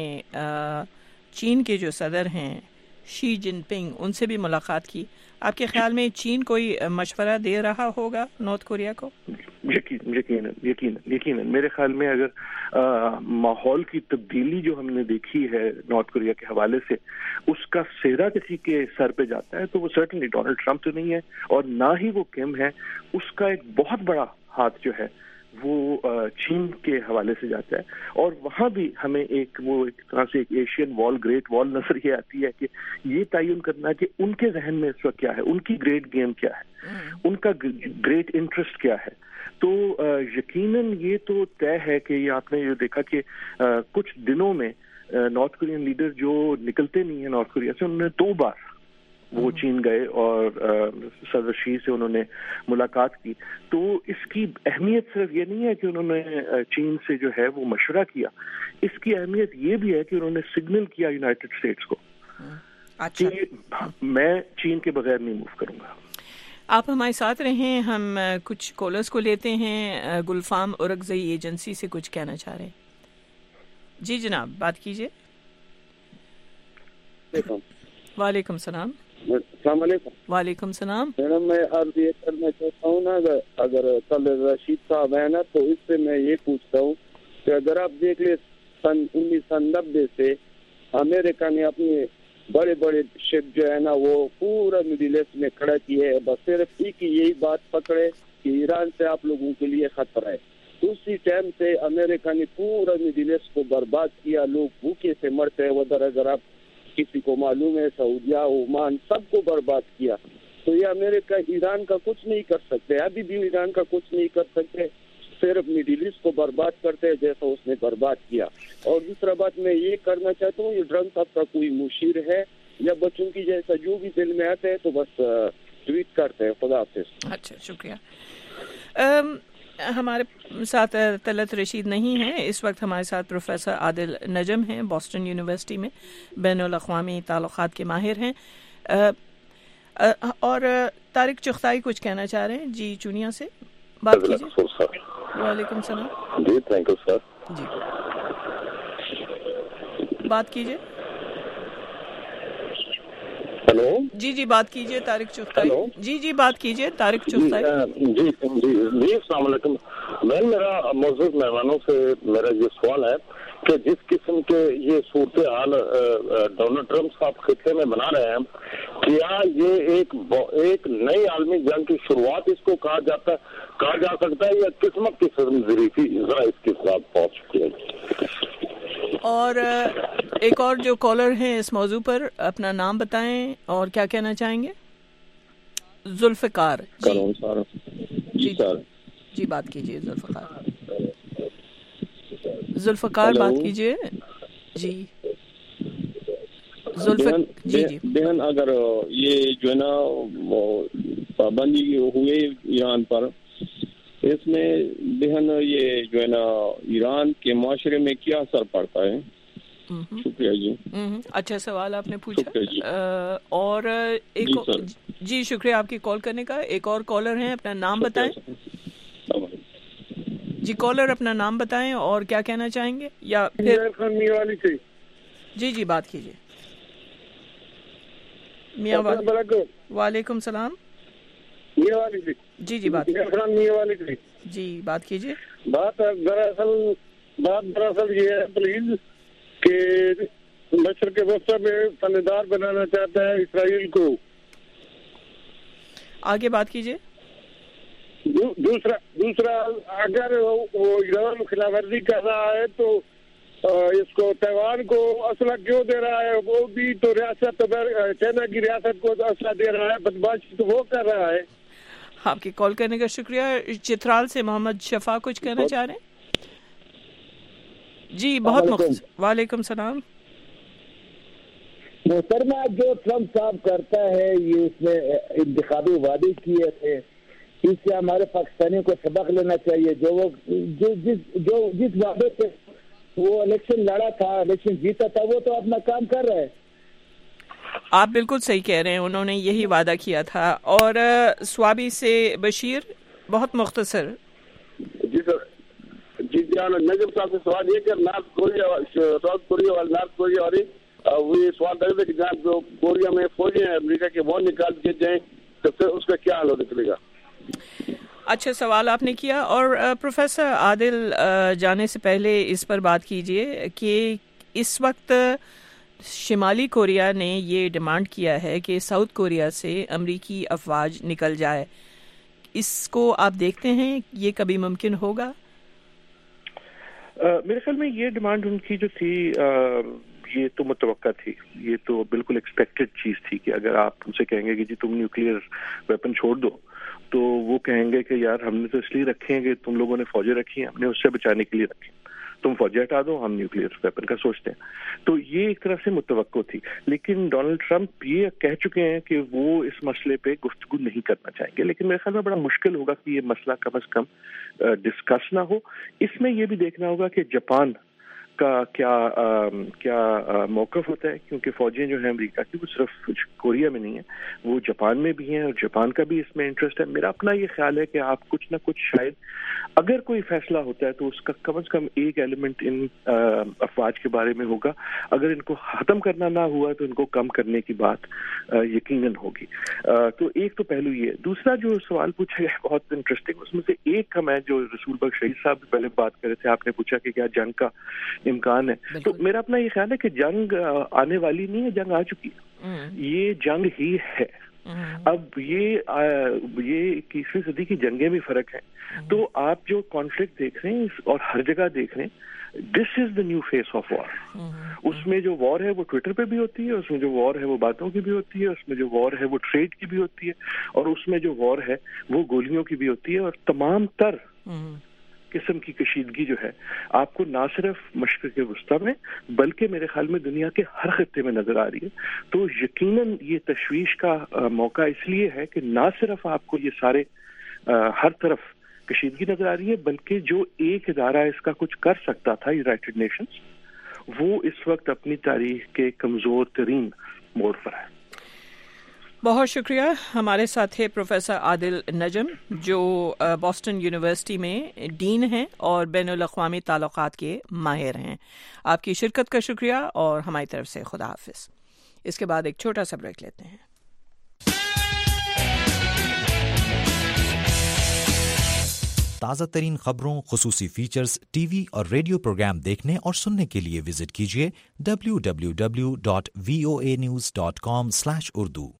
چین کے جو صدر ہیں شی جن پنگ ان سے بھی ملاقات کی، آپ کے خیال میں چین کوئی مشورہ دے رہا ہوگا نارتھ کوریا کو؟ یقین یقیناً یقیناً یقیناً میرے خیال میں اگر ماحول کی تبدیلی جو ہم نے دیکھی ہے نارتھ کوریا کے حوالے سے اس کا سہرا کسی کے سر پہ جاتا ہے تو وہ سرٹنلی ڈونلڈ ٹرمپ تو نہیں ہے اور نہ ہی وہ کم ہے، اس کا ایک بہت بڑا ہاتھ جو ہے وہ چین کے حوالے سے جاتا ہے۔ اور وہاں بھی ہمیں ایک وہ ایک طرح سے ایک ایشین وال گریٹ وال نظر یہ آتی ہے کہ یہ تعین کرنا کہ ان کے ذہن میں اس وقت کیا ہے، ان کی گریٹ گیم کیا ہے، ان کا گریٹ انٹرسٹ کیا ہے۔ تو یقیناً یہ تو طے ہے کہ یہ آپ نے یہ دیکھا کہ کچھ دنوں میں نارتھ کورین لیڈر جو نکلتے نہیں ہیں نارتھ کوریا سے، انہوں نے دو بار وہ چین گئے اور صدر شی سے انہوں نے ملاقات کی۔ تو اس کی اہمیت صرف یہ نہیں ہے کہ انہوں نے چین سے جو ہے وہ مشورہ کیا، اس کی اہمیت یہ بھی ہے کہ انہوں نے سگنل کیا یونائٹڈ اسٹیٹس کو کہ میں چین کے بغیر نہیں موو کروں گا۔ آپ ہمارے ساتھ رہیں، ہم کچھ کالرز کو لیتے ہیں۔ گلفام اورکزئی ایجنسی سے کچھ کہنا چاہ رہے ہیں؟ جی جناب بات کیجیے. وعلیکم السلام. السلام علیکم. وعلیکم السلام. میڈم میں عرض یہ کرنا چاہتا ہوں نا, اگر اگر کل رشید صاحب ہیں نا تو اس سے میں یہ پوچھتا ہوں کہ اگر آپ دیکھ لیں سن انیس سو نبے سے امریکہ نے اپنے بڑے بڑے شپ جو ہے نا وہ پورا مڈل ایسٹ میں کھڑا کی ہے, بس صرف ایک ہی یہی بات پکڑے کہ ایران سے آپ لوگوں کے لیے خطرہ ہے. اسی ٹائم سے امریکہ نے پورا مڈل ایسٹ کو برباد کیا, لوگ بھوکے سے مرتے ہیں ادھر. اگر آپ کسی کو معلوم ہے سعودیہ عمان سب کو برباد کیا, تو یہ امریکہ ایران کا کچھ نہیں کر سکتے, ابھی بھی ایران کا کچھ نہیں کر سکتے, صرف مڈل ایسٹ کو برباد کرتے ہیں جیسا اس نے برباد کیا. اور دوسرا بات میں یہ کرنا چاہتا ہوں, یہ ٹرمپ صاحب کا کوئی مشیر ہے یا بچوں کی جیسا جو بھی دل میں آتے ہیں تو بس ٹویٹ کرتے ہیں. خدا حافظ. اچھا شکریہ. ہمارے ساتھ طلعت رشید نہیں ہیں اس وقت, ہمارے ساتھ پروفیسر عادل نجم ہیں, بوسٹن یونیورسٹی میں بین الاقوامی تعلقات کے ماہر ہیں, اور طارق چغتائی کچھ کہنا چاہ رہے ہیں. جی چونیا سے بات کیجیے. وعلیکم السلام. جی تھینک یو سر. جی بات کیجیے. ہیلو. جی جی بات کیجیے طارق چغتائی. جی جی بات کیجیے طارق چغتائی. جی جی جی السلام علیکم. میں میرا معزز مہمانوں سے میرا یہ سوال ہے کہ جس قسم کے یہ صورتحال ڈونلڈ ٹرمپ صاحب خطے میں بنا رہے ہیں, کیا یہ ایک ایک نئی عالمی جنگ کی شروعات اس کو کہا جاتا کہا جا سکتا ہے یا قسمت کی سرمزری تھی؟ ذرا اس کے ساتھ پہنچ چکی ہے. اور ایک اور جو کالر ہیں اس موضوع پر اپنا نام بتائیں اور کیا کہنا چاہیں گے. ذوالفقار. جی جی سر. جی بات کیجیے ذوالفقار. ذوالفقار بات کیجیے. جی بہن جی جی بہن اگر یہ جو ہے نا پابندی ہوئے ایران پر, اس میں بہن یہ جو ہے نا ایران کے معاشرے میں کیا اثر پڑتا ہے؟ شکریہ جی. اچھا سوال آپ نے پوچھا. اور ایک جی شکریہ آپ کی کال کرنے کا. ایک اور کالر ہیں, اپنا نام بتائیں. جی کالر اپنا نام بتائیں اور کیا کہنا چاہیں گے, یا پھر جی جی بات کیجیے. میاں والی. وعلیکم السلام. جی جی بات جی بات کیجیے. بات دراصل بات دراصل یہ ہے پلیز کہ مشرق وسطی میں فندار بنانا چاہتا ہے اسرائیل کو. آگے بات کیجیے. دوسرا دوسرا اگر وہ ایران خلاف ورزی کر رہا ہے تو اس کو تیوان کو اسلحہ کیوں دے رہا ہے؟ وہ بھی تو ریاست چائنا کی ریاست کو اسلحہ دے رہا ہے, بدماشی تو وہ کر رہا ہے. آپ کی کال کرنے کا شکریہ. چترال سے محمد شفا کچھ کہنا چاہ رہے ہیں. جی بہت مختصر. وعلیکم السلام. محترمہ جو ٹرمپ صاحب کرتا ہے یہ اس میں انتخابی وعدے کیے تھے, اس سے ہمارے پاکستانیوں کو سبق لینا چاہیے. جو وہ جو جس جو جس وعدے سے وہ الیکشن لڑا تھا, الیکشن جیتا تھا, وہ تو اپنا کام کر رہا ہے. آپ بالکل صحیح کہہ رہے ہیں, انہوں نے یہی وعدہ کیا تھا. اور سوابی سے بشیر بہت مختصر. جی سر. جی جان نجم صاحب سے سوال یہ کہ نارتھ کوریا ساؤتھ کوریا اور نارتھ کوریا والی وہ سوال کرتے کہ جہاں جو کوریا میں فوجی ہیں امریکہ کے وہ نکال دیے جائیں تو پھر اس کا کیا حل ہو نکلے گا؟ اچھا سوال آپ نے کیا. اور پروفیسر عادل جانے سے پہلے اس پر بات کیجیے کہ اس وقت شمالی کوریا نے یہ ڈیمانڈ کیا ہے کہ ساؤتھ کوریا سے امریکی افواج نکل جائے. اس کو آپ دیکھتے ہیں یہ کبھی ممکن ہوگا؟ میرے خیال میں یہ ڈیمانڈ ان کی جو تھی یہ تو متوقع تھی, یہ تو بالکل ایکسپیکٹڈ چیز تھی کہ اگر آپ ان سے کہیں گے کہ جی تم نیوکلیئر ویپن چھوڑ دو تو وہ کہیں گے کہ یار ہم نے تو اس لیے رکھے ہیں کہ تم لوگوں نے فوجیں رکھی ہیں, ہم نے اس سے بچانے کے لیے رکھی, تم فوجیں ہٹا دو, ہم نیوکلیئر ویپن کا سوچتے ہیں. تو یہ ایک طرح سے متوقع تھی. لیکن ڈونلڈ ٹرمپ یہ کہہ چکے ہیں کہ وہ اس مسئلے پہ گفتگو نہیں کرنا چاہیں گے. لیکن میرے خیال میں بڑا مشکل ہوگا کہ یہ مسئلہ کم از کم ڈسکس نہ ہو. اس میں یہ بھی دیکھنا ہوگا کہ جاپان کا کیا آ, کیا آ, موقف ہوتا ہے، کیونکہ فوجیں جو ہیں امریکہ کی وہ صرف کوریا میں نہیں ہیں، وہ جاپان میں بھی ہیں اور جاپان کا بھی اس میں انٹرسٹ ہے. میرا اپنا یہ خیال ہے کہ آپ کچھ نہ کچھ شاید اگر کوئی فیصلہ ہوتا ہے تو اس کا کم از کم ایک ایلیمنٹ ان افواج کے بارے میں ہوگا. اگر ان کو ختم کرنا نہ ہوا تو ان کو کم کرنے کی بات یقیناً ہوگی. تو ایک تو پہلو یہ. دوسرا جو سوال پوچھا گیا بہت انٹرسٹنگ، اس میں سے ایک کا میں جو رسول بخش شہید صاحب بھی پہلے بات کر رہے تھے، آپ نے پوچھا کہ کیا جنگ کا امکان ہے. تو میرا اپنا یہ خیال ہے کہ جنگ آنے والی نہیں ہے، جنگ آ چکی ہے. یہ جنگ ہی ہے. اب یہ یہ اکیسویں صدی کی جنگیں بھی فرق ہیں. تو آپ جو کانفلکٹ دیکھ رہے ہیں اور ہر جگہ دیکھ رہے ہیں، this is the new face of war. اس میں جو وار ہے وہ ٹویٹر پہ بھی ہوتی ہے، اس میں جو وار ہے وہ باتوں کی بھی ہوتی ہے، اس میں جو وار ہے وہ ٹریڈ کی بھی ہوتی ہے، اور اس میں جو وار ہے وہ گولیوں کی بھی ہوتی ہے. اور تمام تر قسم کی کشیدگی جو ہے آپ کو نہ صرف مشرق وسطیٰ میں بلکہ میرے خیال میں دنیا کے ہر خطے میں نظر آ رہی ہے. تو یقیناً یہ تشویش کا موقع اس لیے ہے کہ نہ صرف آپ کو یہ سارے ہر طرف کشیدگی نظر آ رہی ہے، بلکہ جو ایک ادارہ اس کا کچھ کر سکتا تھا، یونائٹڈ نیشنز، وہ اس وقت اپنی تاریخ کے کمزور ترین موڑ پر ہے. بہت شکریہ. ہمارے ساتھ ہے پروفیسر عادل نجم جو بوسٹن یونیورسٹی میں ڈین ہیں اور بین الاقوامی تعلقات کے ماہر ہیں. آپ کی شرکت کا شکریہ اور ہماری طرف سے خدا حافظ. اس کے بعد ایک چھوٹا سا بریک لیتے ہیں. تازہ ترین خبروں، خصوصی فیچرز، ٹی وی اور ریڈیو پروگرام دیکھنے اور سننے کے لیے وزٹ کیجیے W W W dot V O A news dot com slash Urdu.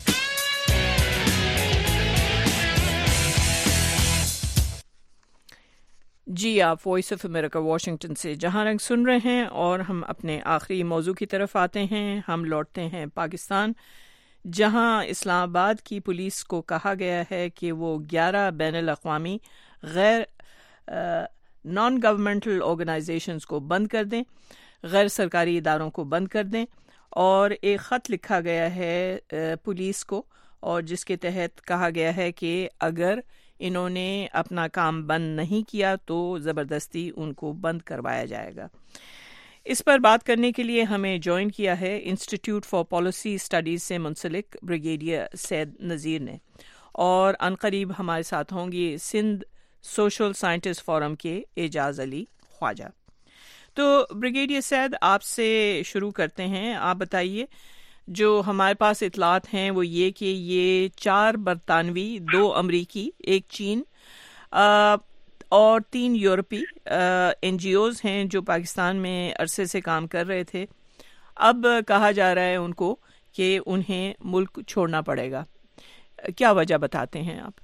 جی آپ وائس آف امریکہ واشنگٹن سے جہاں رنگ سن رہے ہیں اور ہم اپنے آخری موضوع کی طرف آتے ہیں. ہم لوٹتے ہیں پاکستان، جہاں اسلام آباد کی پولیس کو کہا گیا ہے کہ وہ گیارہ بین الاقوامی غیر نان گورنمنٹل آرگنائزیشنز کو بند کر دیں، غیر سرکاری اداروں کو بند کر دیں. اور ایک خط لکھا گیا ہے پولیس کو، اور جس کے تحت کہا گیا ہے کہ اگر انہوں نے اپنا کام بند نہیں کیا تو زبردستی ان کو بند کروایا جائے گا. اس پر بات کرنے کے لیے ہمیں جوائن کیا ہے انسٹیٹیوٹ فار پالیسی اسٹڈیز سے منسلک بریگیڈیئر سید نذیر نے، اور عنقریب ہمارے ساتھ ہوں گے سندھ سوشل سائنٹسٹ فورم کے اعجاز علی خواجہ. تو بریگیڈیئر سید آپ سے شروع کرتے ہیں. آپ بتائیے، جو ہمارے پاس اطلاعات ہیں وہ یہ کہ یہ چار برطانوی، دو امریکی، ایک چین اور تین یورپی این جی اوز ہیں جو پاکستان میں عرصے سے کام کر رہے تھے. اب کہا جا رہا ہے ان کو کہ انہیں ملک چھوڑنا پڑے گا. کیا وجہ بتاتے ہیں آپ؟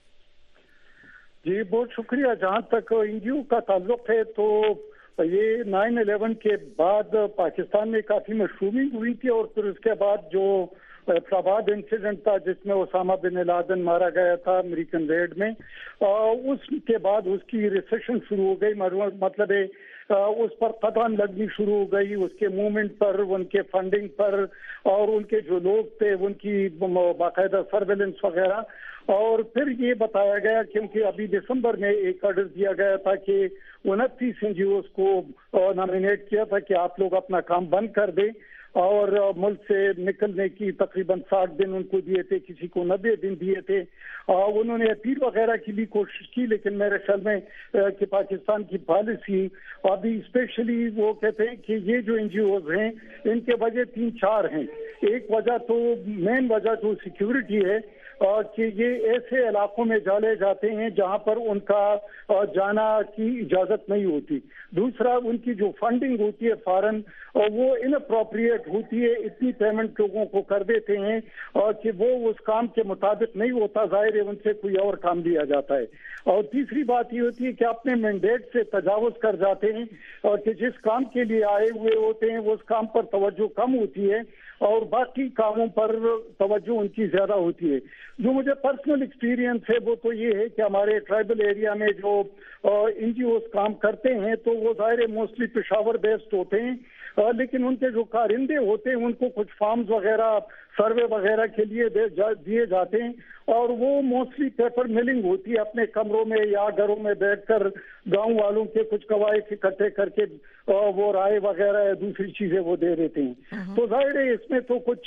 جی بہت شکریہ. جہاں تک این جی او کا تعلق ہے تو یہ نائن الیون کے بعد پاکستان میں کافی مشرومنگ ہوئی تھی، اور پھر اس کے بعد جو فیصلہ انسیڈنٹ تھا جس میں اسامہ بن لادن مارا گیا تھا امریکن ریڈ میں، اس کے بعد اس کی ریسیشن شروع ہو گئی. مطلب ہے اس پر قدم لگنی شروع ہو گئی، اس کے موومنٹ پر، ان کے فنڈنگ پر، اور ان کے جو لوگ تھے ان کی باقاعدہ سرویلنس وغیرہ. اور پھر یہ بتایا گیا کیونکہ ابھی دسمبر میں ایک آرڈر دیا گیا تھا کہ انتیس این جی اوز کو نامینیٹ کیا تھا کہ آپ لوگ اپنا کام بند کر دیں، اور ملک سے نکلنے کی تقریباً ساٹھ دن ان کو دیے تھے، کسی کو نبے دن دیے تھے. انہوں نے اپیل وغیرہ کی بھی کوشش کی، لیکن میرے خیال میں کہ پاکستان کی پالیسی ابھی اسپیشلی وہ کہتے ہیں کہ یہ جو این جی اوز ہیں ان کے وجہ تین چار ہیں. ایک وجہ تو مین وجہ تو سیکیورٹی ہے، اور کہ یہ ایسے علاقوں میں ڈالے جاتے ہیں جہاں پر ان کا جانا کی اجازت نہیں ہوتی. دوسرا ان کی جو فنڈنگ ہوتی ہے فارن، وہ ان اپروپریٹ ہوتی ہے، اتنی پیمنٹ لوگوں کو کر دیتے ہیں اور کہ وہ اس کام کے مطابق نہیں ہوتا، ظاہر ہے ان سے کوئی اور کام دیا جاتا ہے. اور تیسری بات یہ ہوتی ہے کہ اپنے مینڈیٹ سے تجاوز کر جاتے ہیں، اور کہ جس کام کے لیے آئے ہوئے ہوتے ہیں اس کام پر توجہ کم ہوتی ہے اور باقی کاموں پر توجہ ان کی زیادہ ہوتی ہے. جو مجھے پرسنل ایکسپیرینس ہے وہ تو یہ ہے کہ ہمارے ٹرائبل ایریا میں جو این جی اوز کام کرتے ہیں تو وہ ظاہر موسٹلی پشاور بیسڈ ہوتے ہیں، لیکن ان کے جو کارندے ہوتے ہیں ان کو کچھ فارمز وغیرہ سروے وغیرہ کے لیے دیے جاتے ہیں اور وہ موسٹلی پیپر ملنگ ہوتی ہے اپنے کمروں میں یا گھروں میں بیٹھ کر گاؤں والوں کے کچھ قواعد اکٹھے کر کے وہ رائے وغیرہ یا دوسری چیزیں وہ دے دیتے ہیں. تو ظاہر ہے اس میں تو کچھ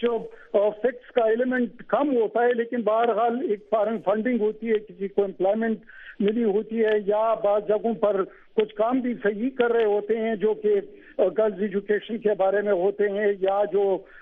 فکس کا ایلیمنٹ کم ہوتا ہے, لیکن بہرحال ایک فارن فنڈنگ ہوتی ہے, کسی کو امپلائمنٹ ملی ہوتی ہے یا بعض جگہوں پر کچھ کام بھی صحیح کر رہے ہوتے ہیں جو کہ گرلز ایجوکیشن کے بارے میں ہوتے ہیں یا جو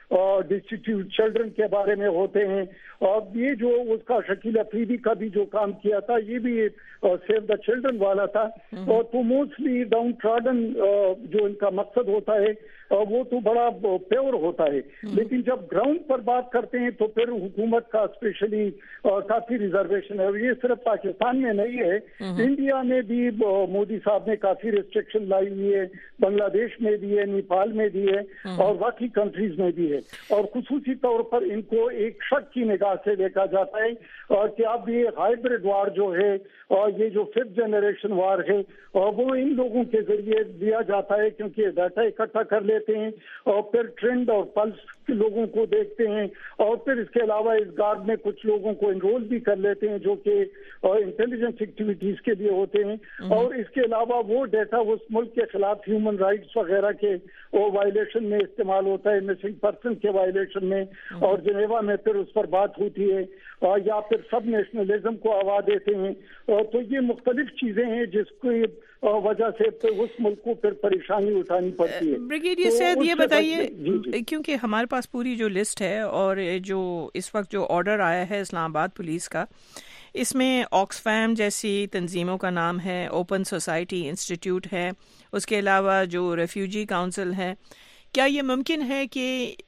ڈسٹیٹیوٹ چلڈرن کے بارے میں ہوتے ہیں. اور یہ جو اس کا شکیل افریدی کا بھی جو کام کیا تھا یہ بھی سیو دا چلڈرن والا تھا. اور تو موسٹلی ڈاؤن ٹراڈن جو ان کا مقصد ہوتا ہے وہ تو بڑا پیور ہوتا ہے, لیکن جب گراؤنڈ پر بات کرتے ہیں تو پھر حکومت کا اسپیشلی کافی ریزرویشن ہے. اور یہ صرف پاکستان میں نہیں ہے, انڈیا میں بھی مودی صاحب نے کافی ریسٹرکشن لائی ہوئی ہے, بنگلہ دیش میں بھی ہے, نیپال میں بھی ہے اور باقی کنٹریز میں بھی ہے. اور خصوصی طور پر ان کو ایک شک کی نگاہ سے دیکھا جاتا ہے اور کہ اب یہ ہائیبرڈ وار جو ہے اور یہ جو ففتھ جنریشن وار ہے وہ ان لوگوں کے ذریعے دیا جاتا ہے, کیونکہ ڈیٹا اکٹھا کر لیتے ہیں اور پھر ٹرینڈ اور پلس لوگوں کو دیکھتے ہیں اور پھر اس کے علاوہ اس گارڈ میں کچھ لوگوں کو انرول بھی کر لیتے ہیں جو کہ انٹیلیجنس ایکٹیویٹیز کے لیے ہوتے ہیں. اور اس کے علاوہ وہ ڈیٹا اس ملک کے خلاف ہیومن رائٹس وغیرہ کے وہ وائلیشن میں استعمال ہوتا ہے, مسنگ پرسن کے وائلیشن میں, اور جنیوا میں پھر اس پر بات ہوتی ہے یا پھر سب نیشنلزم کو ہوا دیتے ہیں. تو یہ مختلف چیزیں ہیں جس کی وجہ سے اس ملک کو پھر پریشانی اٹھانی پڑتی ہے. بریگیڈیئر سید یہ بتائیے, کیونکہ ہمارے پاس پوری جو لسٹ ہے اور جو اس وقت جو آرڈر آیا ہے اسلام آباد پولیس کا, اس میں آکسفیم جیسی تنظیموں کا نام ہے, اوپن سوسائٹی انسٹیٹیوٹ ہے, اس کے علاوہ جو ریفیوجی کاؤنسل ہے. کیا یہ ممکن ہے کہ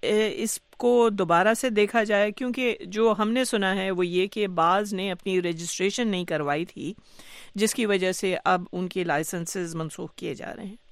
اس کو دوبارہ سے دیکھا جائے, کیونکہ جو ہم نے سنا ہے وہ یہ کہ بعض نے اپنی رجسٹریشن نہیں کروائی تھی جس کی وجہ سے اب ان کے لائسنسز منسوخ کیے جا رہے ہیں.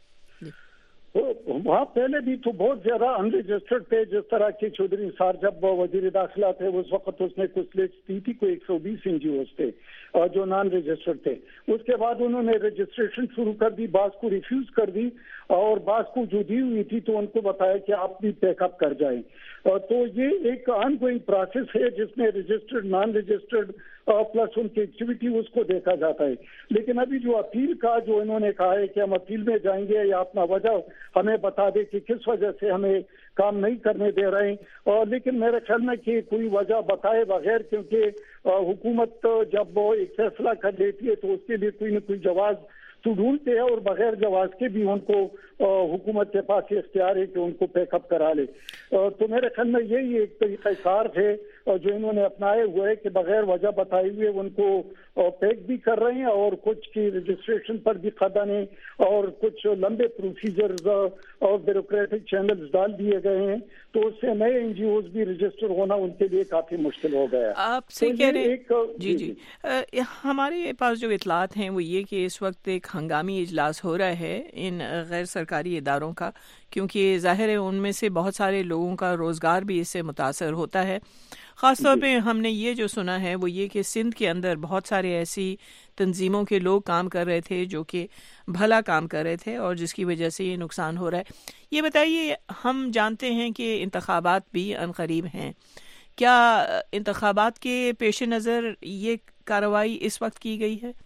وہاں پہلے بھی تو بہت زیادہ ان رجسٹرڈ تھے, جس طرح کے چودھری نثار جب وزیر داخلہ تھے اس وقت اس نے کچھ لسٹ دی تھی, کوئی ایک سو بیس این جی اوز تھے جو نان رجسٹرڈ تھے. اس کے بعد انہوں نے رجسٹریشن شروع کر دی, بعض کو ریفیوز کر دی اور بعض کو جو دی ہوئی تھی تو ان کو بتایا کہ آپ بھی پیک اپ کر جائیں. تو یہ ایک آن گوئنگ پروسیس ہے جس میں رجسٹرڈ نان رجسٹرڈ پلس ان کی ایکٹیویٹی اس کو دیکھا جاتا ہے. لیکن ابھی جو اپیل کا جو انہوں نے کہا ہے کہ ہم اپیل میں جائیں گے یا اپنا وجہ ہمیں بتا دے کہ کس وجہ سے ہمیں کام نہیں کرنے دے رہے ہیں, اور لیکن میرے خیال میں کہ کوئی وجہ بتائے بغیر, کیونکہ حکومت جب وہ ایک فیصلہ کر لیتی ہے تو اس کے لیے کوئی نہ کوئی جواز تو ڈھونڈتے ہیں اور بغیر جواز کے بھی ان کو حکومت کے پاس یہ اختیار ہے کہ ان کو پیک اپ کرا لے. تو میرے خیال میں یہی ایک طریقہ کار ہے جو انہوں نے اپنائے ہوئے ہے کہ بغیر وجہ بتائے ہوئے ان کو پیک بھی کر رہے ہیں اور کچھ کی رجسٹریشن پر بھی قدم ہے اور کچھ لمبے پروسیجرز اور بیوروکریٹک چینلز ڈال دیے گئے ہیں, تو اس سے نئے این جی اوز بھی رجسٹر ہونا ان کے لیے کافی مشکل ہو گیا. آپ سے کہہ رہے ہیں جی جی ہمارے پاس جو اطلاعات ہیں وہ یہ کہ اس وقت ایک ہنگامی اجلاس ہو رہا ہے ان غیر سرکاری اداروں کا, کیونکہ ظاہر ہے ان میں سے بہت سارے لوگوں کا روزگار بھی اس سے متاثر ہوتا ہے. خاص طور پہ ہم نے یہ جو سنا ہے وہ یہ کہ سندھ کے اندر بہت سارے ایسی تنظیموں کے لوگ کام کر رہے تھے جو کہ بھلا کام کر رہے تھے اور جس کی وجہ سے یہ نقصان ہو رہا ہے. یہ بتائیے, ہم جانتے ہیں کہ انتخابات بھی عنقریب ہیں, کیا انتخابات کے پیش نظر یہ کارروائی اس وقت کی گئی ہے؟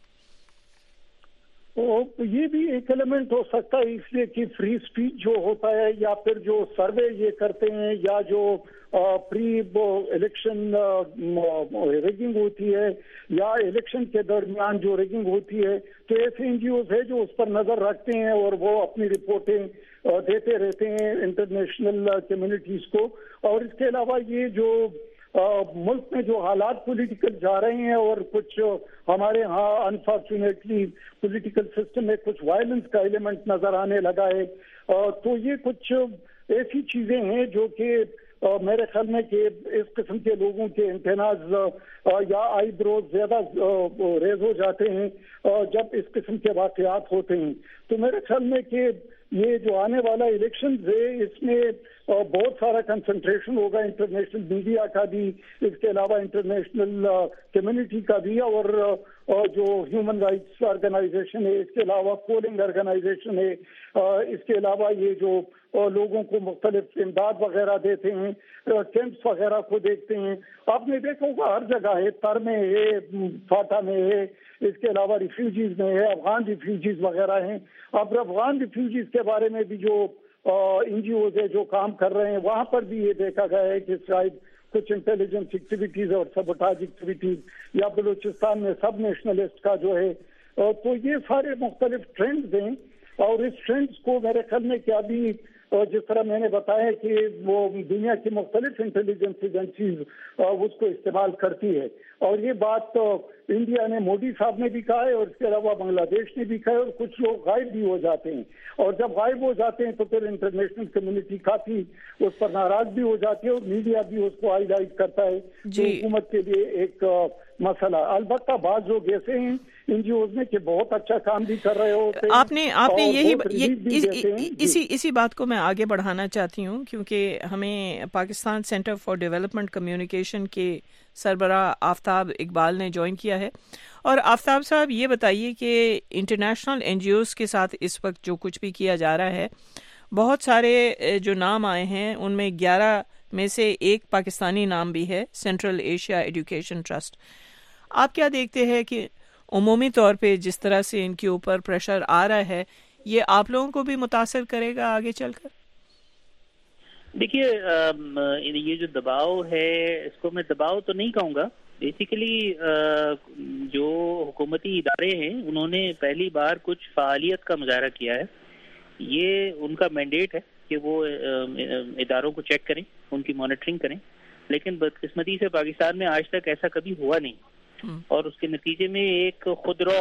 یہ بھی ایک ایلیمنٹ ہو سکتا ہے, اس لیے کہ فری اسپیچ جو ہوتا ہے یا پھر جو سروے یہ کرتے ہیں یا جو پری الیکشن ریگنگ ہوتی ہے یا الیکشن کے درمیان جو ریگنگ ہوتی ہے, تو ایسے این جی اوز ہے جو اس پر نظر رکھتے ہیں اور وہ اپنی رپورٹیں دیتے رہتے ہیں انٹرنیشنل کمیونٹیز کو. اور اس کے علاوہ یہ جو ملک میں جو حالات پولیٹیکل جا رہے ہیں اور کچھ ہمارے ہاں انفارچونیٹلی پولیٹیکل سسٹم میں کچھ وائلنس کا ایلیمنٹ نظر آنے لگا ہے, تو یہ کچھ ایسی چیزیں ہیں جو کہ میرے خیال میں کہ اس قسم کے لوگوں کے انتناز یا آئی بروز زیادہ ریز ہو جاتے ہیں جب اس قسم کے واقعات ہوتے ہیں. تو میرے خیال میں کہ یہ جو آنے والا الیکشنز ہے اس میں بہت سارا کنسنٹریشن ہوگا انٹرنیشنل میڈیا کا بھی, اس کے علاوہ انٹرنیشنل کمیونٹی کا بھی, اور اور جو ہیومن رائٹس آرگنائزیشن ہے، اس کے علاوہ پولنگ آرگنائزیشن ہے، اس کے علاوہ یہ جو لوگوں کو مختلف امداد وغیرہ دیتے ہیں، کیمپس وغیرہ کو دیکھتے ہیں. آپ نے دیکھا ہوگا ہر جگہ ہے، تر میں ہے، فاٹا میں ہے، اس کے علاوہ ریفیوجیز میں ہے، افغان ریفیوجیز وغیرہ ہیں. اب افغان ریفیوجیز کے بارے میں بھی جو این جی اوز ہے جو کام کر رہے ہیں، وہاں پر بھی یہ دیکھا گیا ہے کہ شاید کچھ انٹیلیجنس ایکٹیویٹیز اور سبوٹاج ایکٹیویٹیز یا بلوچستان میں سب نیشنلسٹ کا جو ہے، تو یہ سارے مختلف ٹرینڈز ہیں. اور اس ٹرینڈز کو میرے خیال میں کیا بھی جس طرح میں نے بتایا کہ وہ دنیا کی مختلف انٹیلیجنس ایجنسیز اس کو استعمال کرتی ہے. اور یہ بات تو انڈیا نے مودی صاحب نے بھی کہا ہے، اور اس کے علاوہ بنگلہ دیش نے بھی کہا ہے، اور کچھ لوگ غائب بھی ہو جاتے ہیں. اور جب غائب ہو جاتے ہیں تو پھر انٹرنیشنل کمیونٹی کافی اس پر ناراض بھی ہو جاتی ہے، اور میڈیا بھی اس کو ہائی لائٹ کرتا ہے کہ حکومت کے لیے ایک مسئلہ. البتہ بعض لوگ ایسے ہیں این جی اوز میں کہ بہت اچھا کام بھی کر رہے ہوتے ہیں. آپ نے آپ نے یہی اسی اسی بات کو میں آگے بڑھانا چاہتی ہوں، کیونکہ ہمیں Pakistan centre for development communication کے سربراہ آفتاب اقبال نے جوائن کیا ہے. اور آفتاب صاحب یہ بتائیے کہ انٹرنیشنل این جی اوز کے ساتھ اس وقت جو کچھ بھی کیا جا رہا ہے، بہت سارے جو نام آئے ہیں ان میں گیارہ میں سے ایک پاکستانی نام بھی ہے، سینٹرل ایشیا ایجوکیشن ٹرسٹ. آپ کیا دیکھتے ہیں کہ عمومی طور پہ جس طرح سے ان کے اوپر پریشر آ رہا ہے، یہ آپ لوگوں کو بھی متاثر کرے گا آگے چل کر؟ دیکھیے، یہ جو دباؤ ہے اس کو میں دباؤ تو نہیں کہوں گا. بیسیکلی جو حکومتی ادارے ہیں انہوں نے پہلی بار کچھ فعالیت کا مظاہرہ کیا ہے. یہ ان کا مینڈیٹ ہے کہ وہ اداروں کو چیک کریں، ان کی مانیٹرنگ کریں، لیکن بدقسمتی سے پاکستان میں آج تک ایسا کبھی ہوا نہیں. اور اس کے نتیجے میں ایک خودرو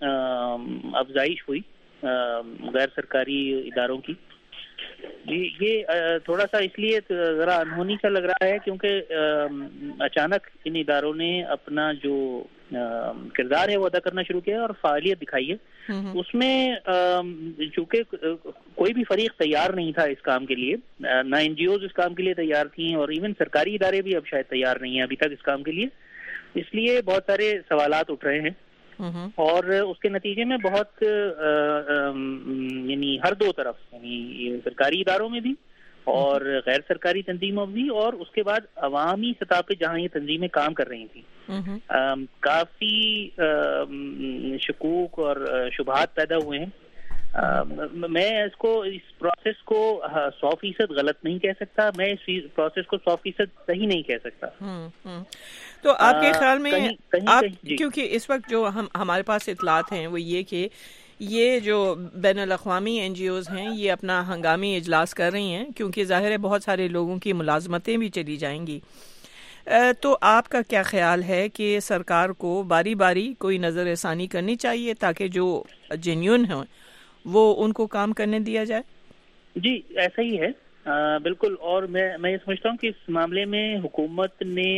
افزائش ہوئی غیر سرکاری اداروں کی. جی یہ تھوڑا سا اس لیے ذرا انہونی سا لگ رہا ہے کیونکہ اچانک ان اداروں نے اپنا جو کردار ہے وہ ادا کرنا شروع کیا اور فعالیت دکھائی ہے. اس میں چونکہ کوئی بھی فریق تیار نہیں تھا اس کام کے لیے، نہ این جی اوز اس کام کے لیے تیار تھیں، اور ایون سرکاری ادارے بھی اب شاید تیار نہیں ہیں ابھی تک اس کام کے لیے. اس لیے بہت سارے سوالات اٹھ رہے ہیں، اور اس کے نتیجے میں بہت یعنی ہر دو طرف، یعنی سرکاری اداروں میں بھی اور غیر سرکاری تنظیموں بھی، اور اس کے بعد عوامی سطح پہ جہاں یہ تنظیمیں کام کر رہی تھیں، کافی شکوک اور شبہات پیدا ہوئے ہیں. میں اس کو اس پروسیس کو سو فیصد غلط نہیں کہہ سکتا، میں اس پروسیس کو سو فیصد صحیح نہیں کہہ سکتا. تو آپ کے خیال میں آپ کیونکہ اس وقت جو ہم ہمارے پاس اطلاعات ہیں وہ یہ کہ یہ جو بین الاقوامی این جی اوز ہیں یہ اپنا ہنگامی اجلاس کر رہی ہیں، کیونکہ ظاہر ہے بہت سارے لوگوں کی ملازمتیں بھی چلی جائیں گی. تو آپ کا کیا خیال ہے کہ سرکار کو باری باری کوئی نظر ثانی کرنی چاہیے تاکہ جو جینیون ہیں وہ ان کو کام کرنے دیا جائے؟ جی ایسا ہی ہے بالکل. اور میں میں یہ سمجھتا ہوں کہ اس معاملے میں حکومت نے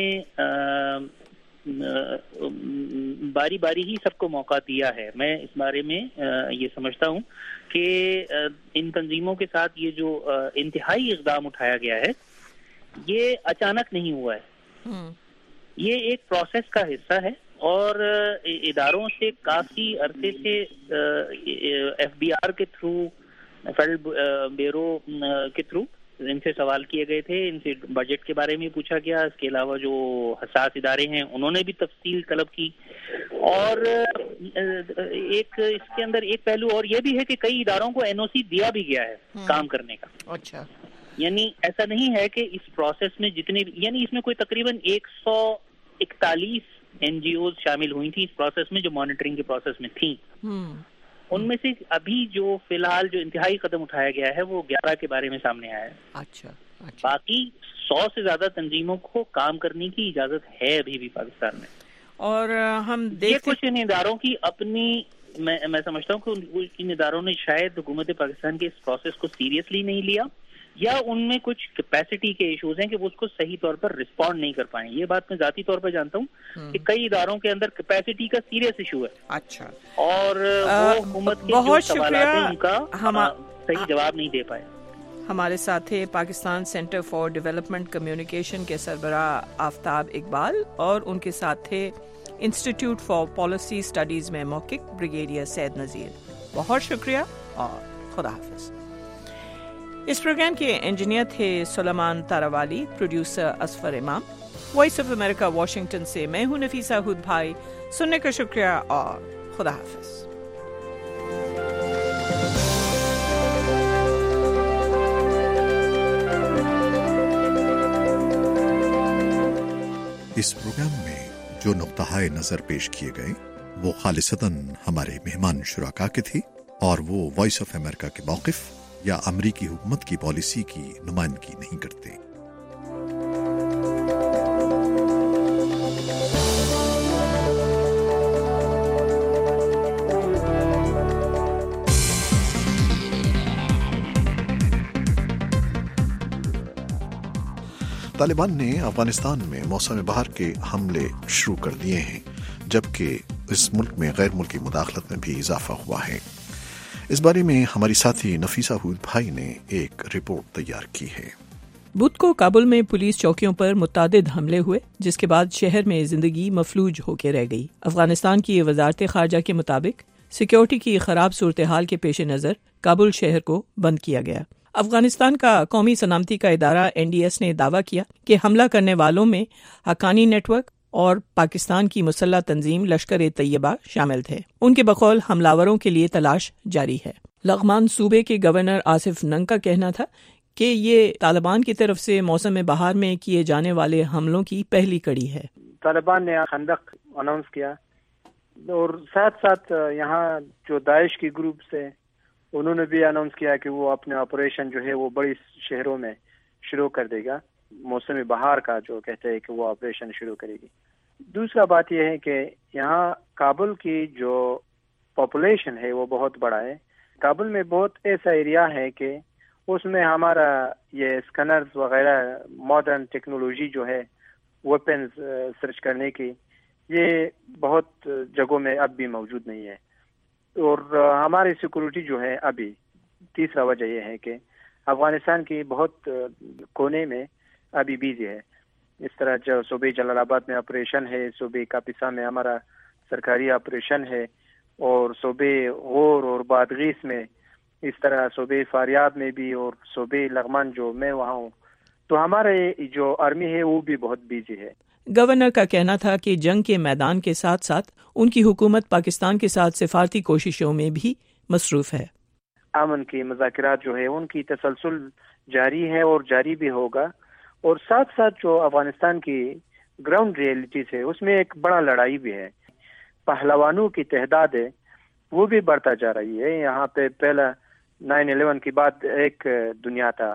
باری باری ہی سب کو موقع دیا ہے. میں اس بارے میں یہ سمجھتا ہوں کہ ان تنظیموں کے ساتھ یہ جو انتہائی اقدام اٹھایا گیا ہے یہ اچانک نہیں ہوا ہے، یہ ایک پروسیس کا حصہ ہے. اور اداروں سے کافی عرصے سے ایف بی آر کے تھرو، فیڈرل بیورو کے تھرو ان سے سوال کیے گئے تھے، ان سے بجٹ کے بارے میں پوچھا گیا. اس کے علاوہ جو حساس ادارے ہیں انہوں نے بھی تفصیل طلب کی. اور ایک اس کے اندر ایک پہلو اور یہ بھی ہے کہ کئی اداروں کو این او سی دیا بھی گیا ہے کام کرنے کا. اچھا، یعنی ایسا نہیں ہے کہ اس پروسیس میں جتنے، یعنی اس میں کوئی تقریباً ایک سو اکتالیس این جی اوز شامل ہوئی تھی اس پروسیس میں جو مانیٹرنگ کے پروسیس میں تھیں. ان میں سے ابھی جو فی الحال جو انتہائی قدم اٹھایا گیا ہے وہ گیارہ کے بارے میں سامنے آیا ہے. اچھا, اچھا. باقی سو سے زیادہ تنظیموں کو کام کرنے کی اجازت ہے ابھی بھی پاکستان میں. اور ہم دیکھتے کچھ ان اداروں کی اپنی، میں میں سمجھتا ہوں کہ ان اداروں نے شاید حکومت پاکستان کے اس پروسیس کو سیریسلی نہیں لیا، یا ان میں کچھ کیپیسٹی کے ایشوز ہیں کہ وہ اس کو صحیح طور پر رسپونڈ نہیں کر پائیں. یہ بات میں ذاتی طور پر جانتا ہوں کہ کئی اداروں کے اندر کیپیسٹی کا سیریس ایشو ہے. اچھا. اور وہ حکومت کے جو سوالات ہیں ان کا صحیح جواب نہیں دے پائے. ہمارے ساتھ تھے Pakistan centre for development communication کے سربراہ آفتاب اقبال، اور ان کے ساتھ تھے इंस्टीट्यूट फॉर पॉलिसी स्टडीज में मौखिक ब्रिगेडियर सैयद नज़ीर। बहुत शुक्रिया और खुदा हाफिज। इस प्रोग्राम के इंजीनियर थे सुलेमान तारावाली, प्रोड्यूसर असफर इमाम। वॉइस ऑफ अमेरिका वाशिंगटन से मैं हूं नफीसा हुद भाई। सुनने का शुक्रिया और खुदा हाफिज। इस प्रोग्राम में जो नुक्ताए नजर पेश किए गए वो खालिसतन हमारे मेहमान शुराका के थे और वो वॉइस ऑफ अमेरिका के मौक़िफ़ या अमरीकी हुकूमत की पॉलिसी की नुमाइंदगी नहीं करते। तालिबान ने अफगानिस्तान में मौसम बहार के हमले शुरू कर दिए हैं, जबकि इस मुल्क में गैर मुल्की मुदाखलत में भी इजाफा हुआ है। इस बारे में हमारी साथी नफीसा हुद भाई ने एक रिपोर्ट तैयार की है। बुध को काबुल में पुलिस चौकियों पर मुतअद्दिद हमले हुए, जिसके बाद शहर में जिंदगी मफलूज होकर रह गई। अफगानिस्तान की वजारत खारजा के मुताबिक सिक्योरिटी की खराब सूरत हाल के पेश नज़र काबुल शहर को बंद किया गया। अफगानिस्तान का कौमी सलामती का इदारा एन डी एस ने दावा किया कि हमला करने वालों में हक्कानी नेटवर्क और पाकिस्तान की मुसल्लह तंजीम लश्कर ए तैयबा शामिल थे। उनके बकौल हमलावरों के लिए तलाश जारी है। लग़मान सूबे के गवर्नर आसिफ नंग का कहना था कि ये तालिबान की तरफ से मौसम बहार में किए जाने वाले हमलों की पहली कड़ी है। तालिबान ने खंदक अनाउंस किया और साथ साथ यहाँ जो दाइश की ग्रुप से उन्होंने भी अनाउंस किया कि वो अपने ऑपरेशन जो है वो बड़ी शहरों में शुरू कर देगा। मौसम बहार का जो कहते हैं कि वो ऑपरेशन शुरू करेगी। दूसरा बात यह है कि यहाँ काबुल की जो पॉपुलेशन है वो बहुत बड़ा है। काबुल में बहुत ऐसा एरिया है कि उसमें हमारा ये स्कैनर्स वगैरह मॉडर्न टेक्नोलॉजी जो है वेपन्स सर्च करने की, ये बहुत जगहों में अब भी मौजूद नहीं है। और हमारी सिक्योरिटी जो है अभी, तीसरा वजह यह है कि अफगानिस्तान की बहुत कोने में अभी बिजी है। इस तरह जो सूबे जलालाबाद में ऑपरेशन है, सूबे कापिसा में हमारा सरकारी ऑपरेशन है, और सूबे गौर और बादगीस में, इस तरह सूबे फारियाब में भी, और सूबे लग़मान जो मैं वहाँ हूँ, तो हमारे जो आर्मी है वो भी बहुत बिजी है। गवर्नर का कहना था कि जंग के मैदान के साथ साथ उनकी हुकूमत पाकिस्तान के साथ सिफारती कोशिशों में भी मसरूफ है। अमन की मुज़ाकरात जो है उनकी तसलसल जारी है और जारी भी होगा। और साथ साथ जो अफगानिस्तान की ग्राउंड रियलिटीज है उसमें एक बड़ा लड़ाई भी है। पहलवानों की तादाद है वो भी बढ़ता जा रही है। यहाँ पे पहला नाइन इलेवन के बाद एक दुनिया था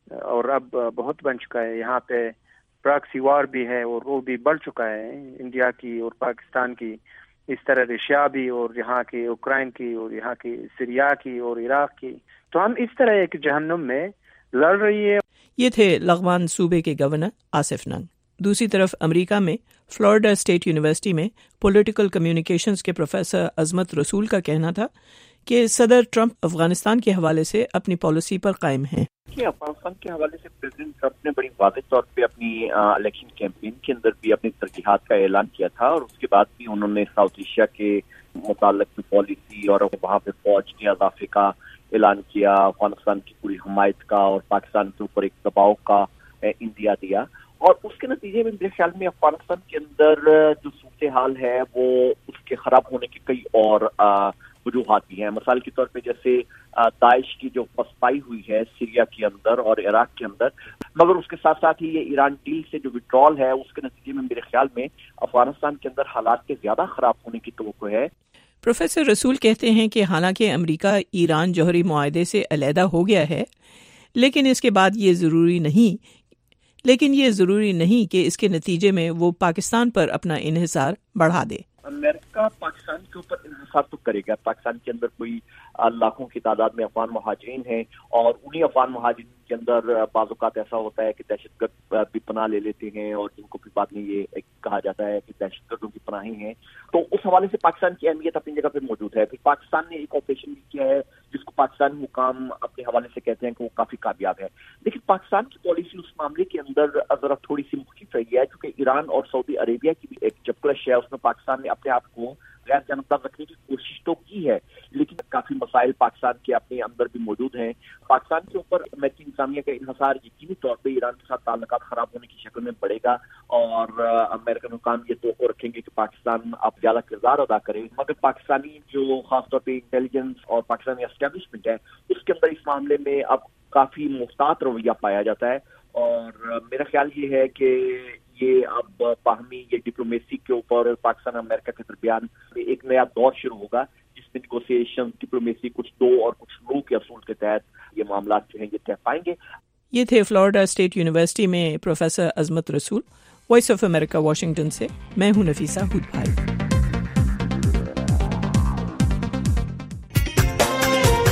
और अब बहुत बन चुका है। यहाँ पे प्रॉक्सी वार भी है और वो भी बढ़ चुका है, इंडिया की और पाकिस्तान की, इस तरह रशिया भी, और यहाँ की यूक्रेन की, और यहाँ की सीरिया की और इराक की। तो हम इस तरह एक जहन्नुम में लड़ रही है। ये थे लग़मान सूबे के गवर्नर आसिफ नंग। दूसरी तरफ अमेरिका में फ्लोरिडा स्टेट यूनिवर्सिटी में पॉलिटिकल कम्युनिकेशंस के प्रोफेसर अजमत रसूल का कहना था कि सदर ट्रंप अफगानिस्तान के हवाले से अपनी पॉलिसी पर कायम हैं। कि अफगानिस्तान के हवाले से प्रेसिडेंट ट्रंप ने बड़ी वाज़ेह तौर पे अपनी इलेक्शन कैंपेन के अंदर भी अपनी तरजीहात का ऐलान किया था, और उसके बाद भी उन्होंने साउथ एशिया के मुताल्लिक़ पॉलिसी और वहाँ पे फौज के इजाफे का ऐलान किया, अफगानिस्तान की पूरी हमायत का और पाकिस्तान के ऊपर एक दबाव का इंदिया दिया। और उसके नतीजे में मेरे ख्याल में अफगानिस्तान के अंदर जो सूरत हाल है वो उसके खराब होने की कई और वजूहात भी हैं। मिसाल के तौर पे जैसे दाइश की जो फसपाई हुई है सीरिया के अंदर और इराक के अंदर, मगर उसके साथ साथ ही ये ईरान डील से जो विड्रॉल है उसके नतीजे में मेरे ख्याल में अफगानिस्तान के अंदर हालात के ज्यादा खराब होने की तवक्को है। प्रोफेसर रसूल कहते हैं कि हालांकि अमेरिका ईरान जौहरी मुआहदे से अलहदा हो गया है, लेकिन इसके बाद ये जरूरी नहीं लेकिन ये जरूरी नहीं कि इसके नतीजे में वो पाकिस्तान पर अपना इन्हिसार बढ़ा दे। अमेरिका पाकिस्तान के ऊपर इन्हिसार तो करेगा। पाकिस्तान के अंदर कोई لاکھوں کی تعداد میں افغان مہاجرین ہیں اور انہی افغان مہاجرین کے اندر بعض اوقات ایسا ہوتا ہے کہ دہشت گرد بھی پناہ لے لیتے ہیں اور جن کو پھر بعد میں یہ کہا جاتا ہے کہ دہشت گردوں کی پناہی ہیں. تو اس حوالے سے پاکستان کی اہمیت اپنی جگہ پہ موجود ہے. پھر پاکستان نے ایک آپریشن بھی کیا ہے جس کو پاکستانی حکام اپنے حوالے سے کہتے ہیں کہ وہ کافی کامیاب ہے. لیکن پاکستان کی پالیسی اس معاملے کے اندر ذرا تھوڑی سی مختلف رہی ہے کیونکہ ایران اور سعودی عربیہ کی بھی ایک چپکلش ہے. اس میں پاکستان نے اپنے آپ کو غیر جانبدار رکھنے کی کوشش تو کی ہے لیکن کافی مسائل پاکستان کے اپنے اندر بھی موجود ہیں. پاکستان کے اوپر امریکی انتظامیہ کا انحصار یقینی طور پہ ایران کے ساتھ تعلقات خراب ہونے کی شکل میں بڑھے گا اور امریکن حکام یہ توقع رکھیں گے کہ پاکستان اب زیادہ کردار ادا کرے. مگر پاکستانی جو خاص طور پہ انٹیلیجنس اور پاکستانی اسٹیبلشمنٹ ہے اس کے اندر اس معاملے میں اب کافی محتاط رویہ پایا جاتا ہے اور میرا خیال یہ ہے کہ یہ اب باہمی یہ ڈپلومیسی کے اوپر پاکستان اور امریکہ کے درمیان ایک نیا دور شروع ہوگا جس میں نیگوسیشن ڈپلومیسی کچھ دو اور کچھ رو کے اصول کے تحت یہ معاملات جو ہیں یہ طے پائیں گے. یہ تھے فلوریڈا اسٹیٹ یونیورسٹی میں professor Azmat Rasool. Voice of America Washington سے میں ہوں نفیسہ ہود بھائی.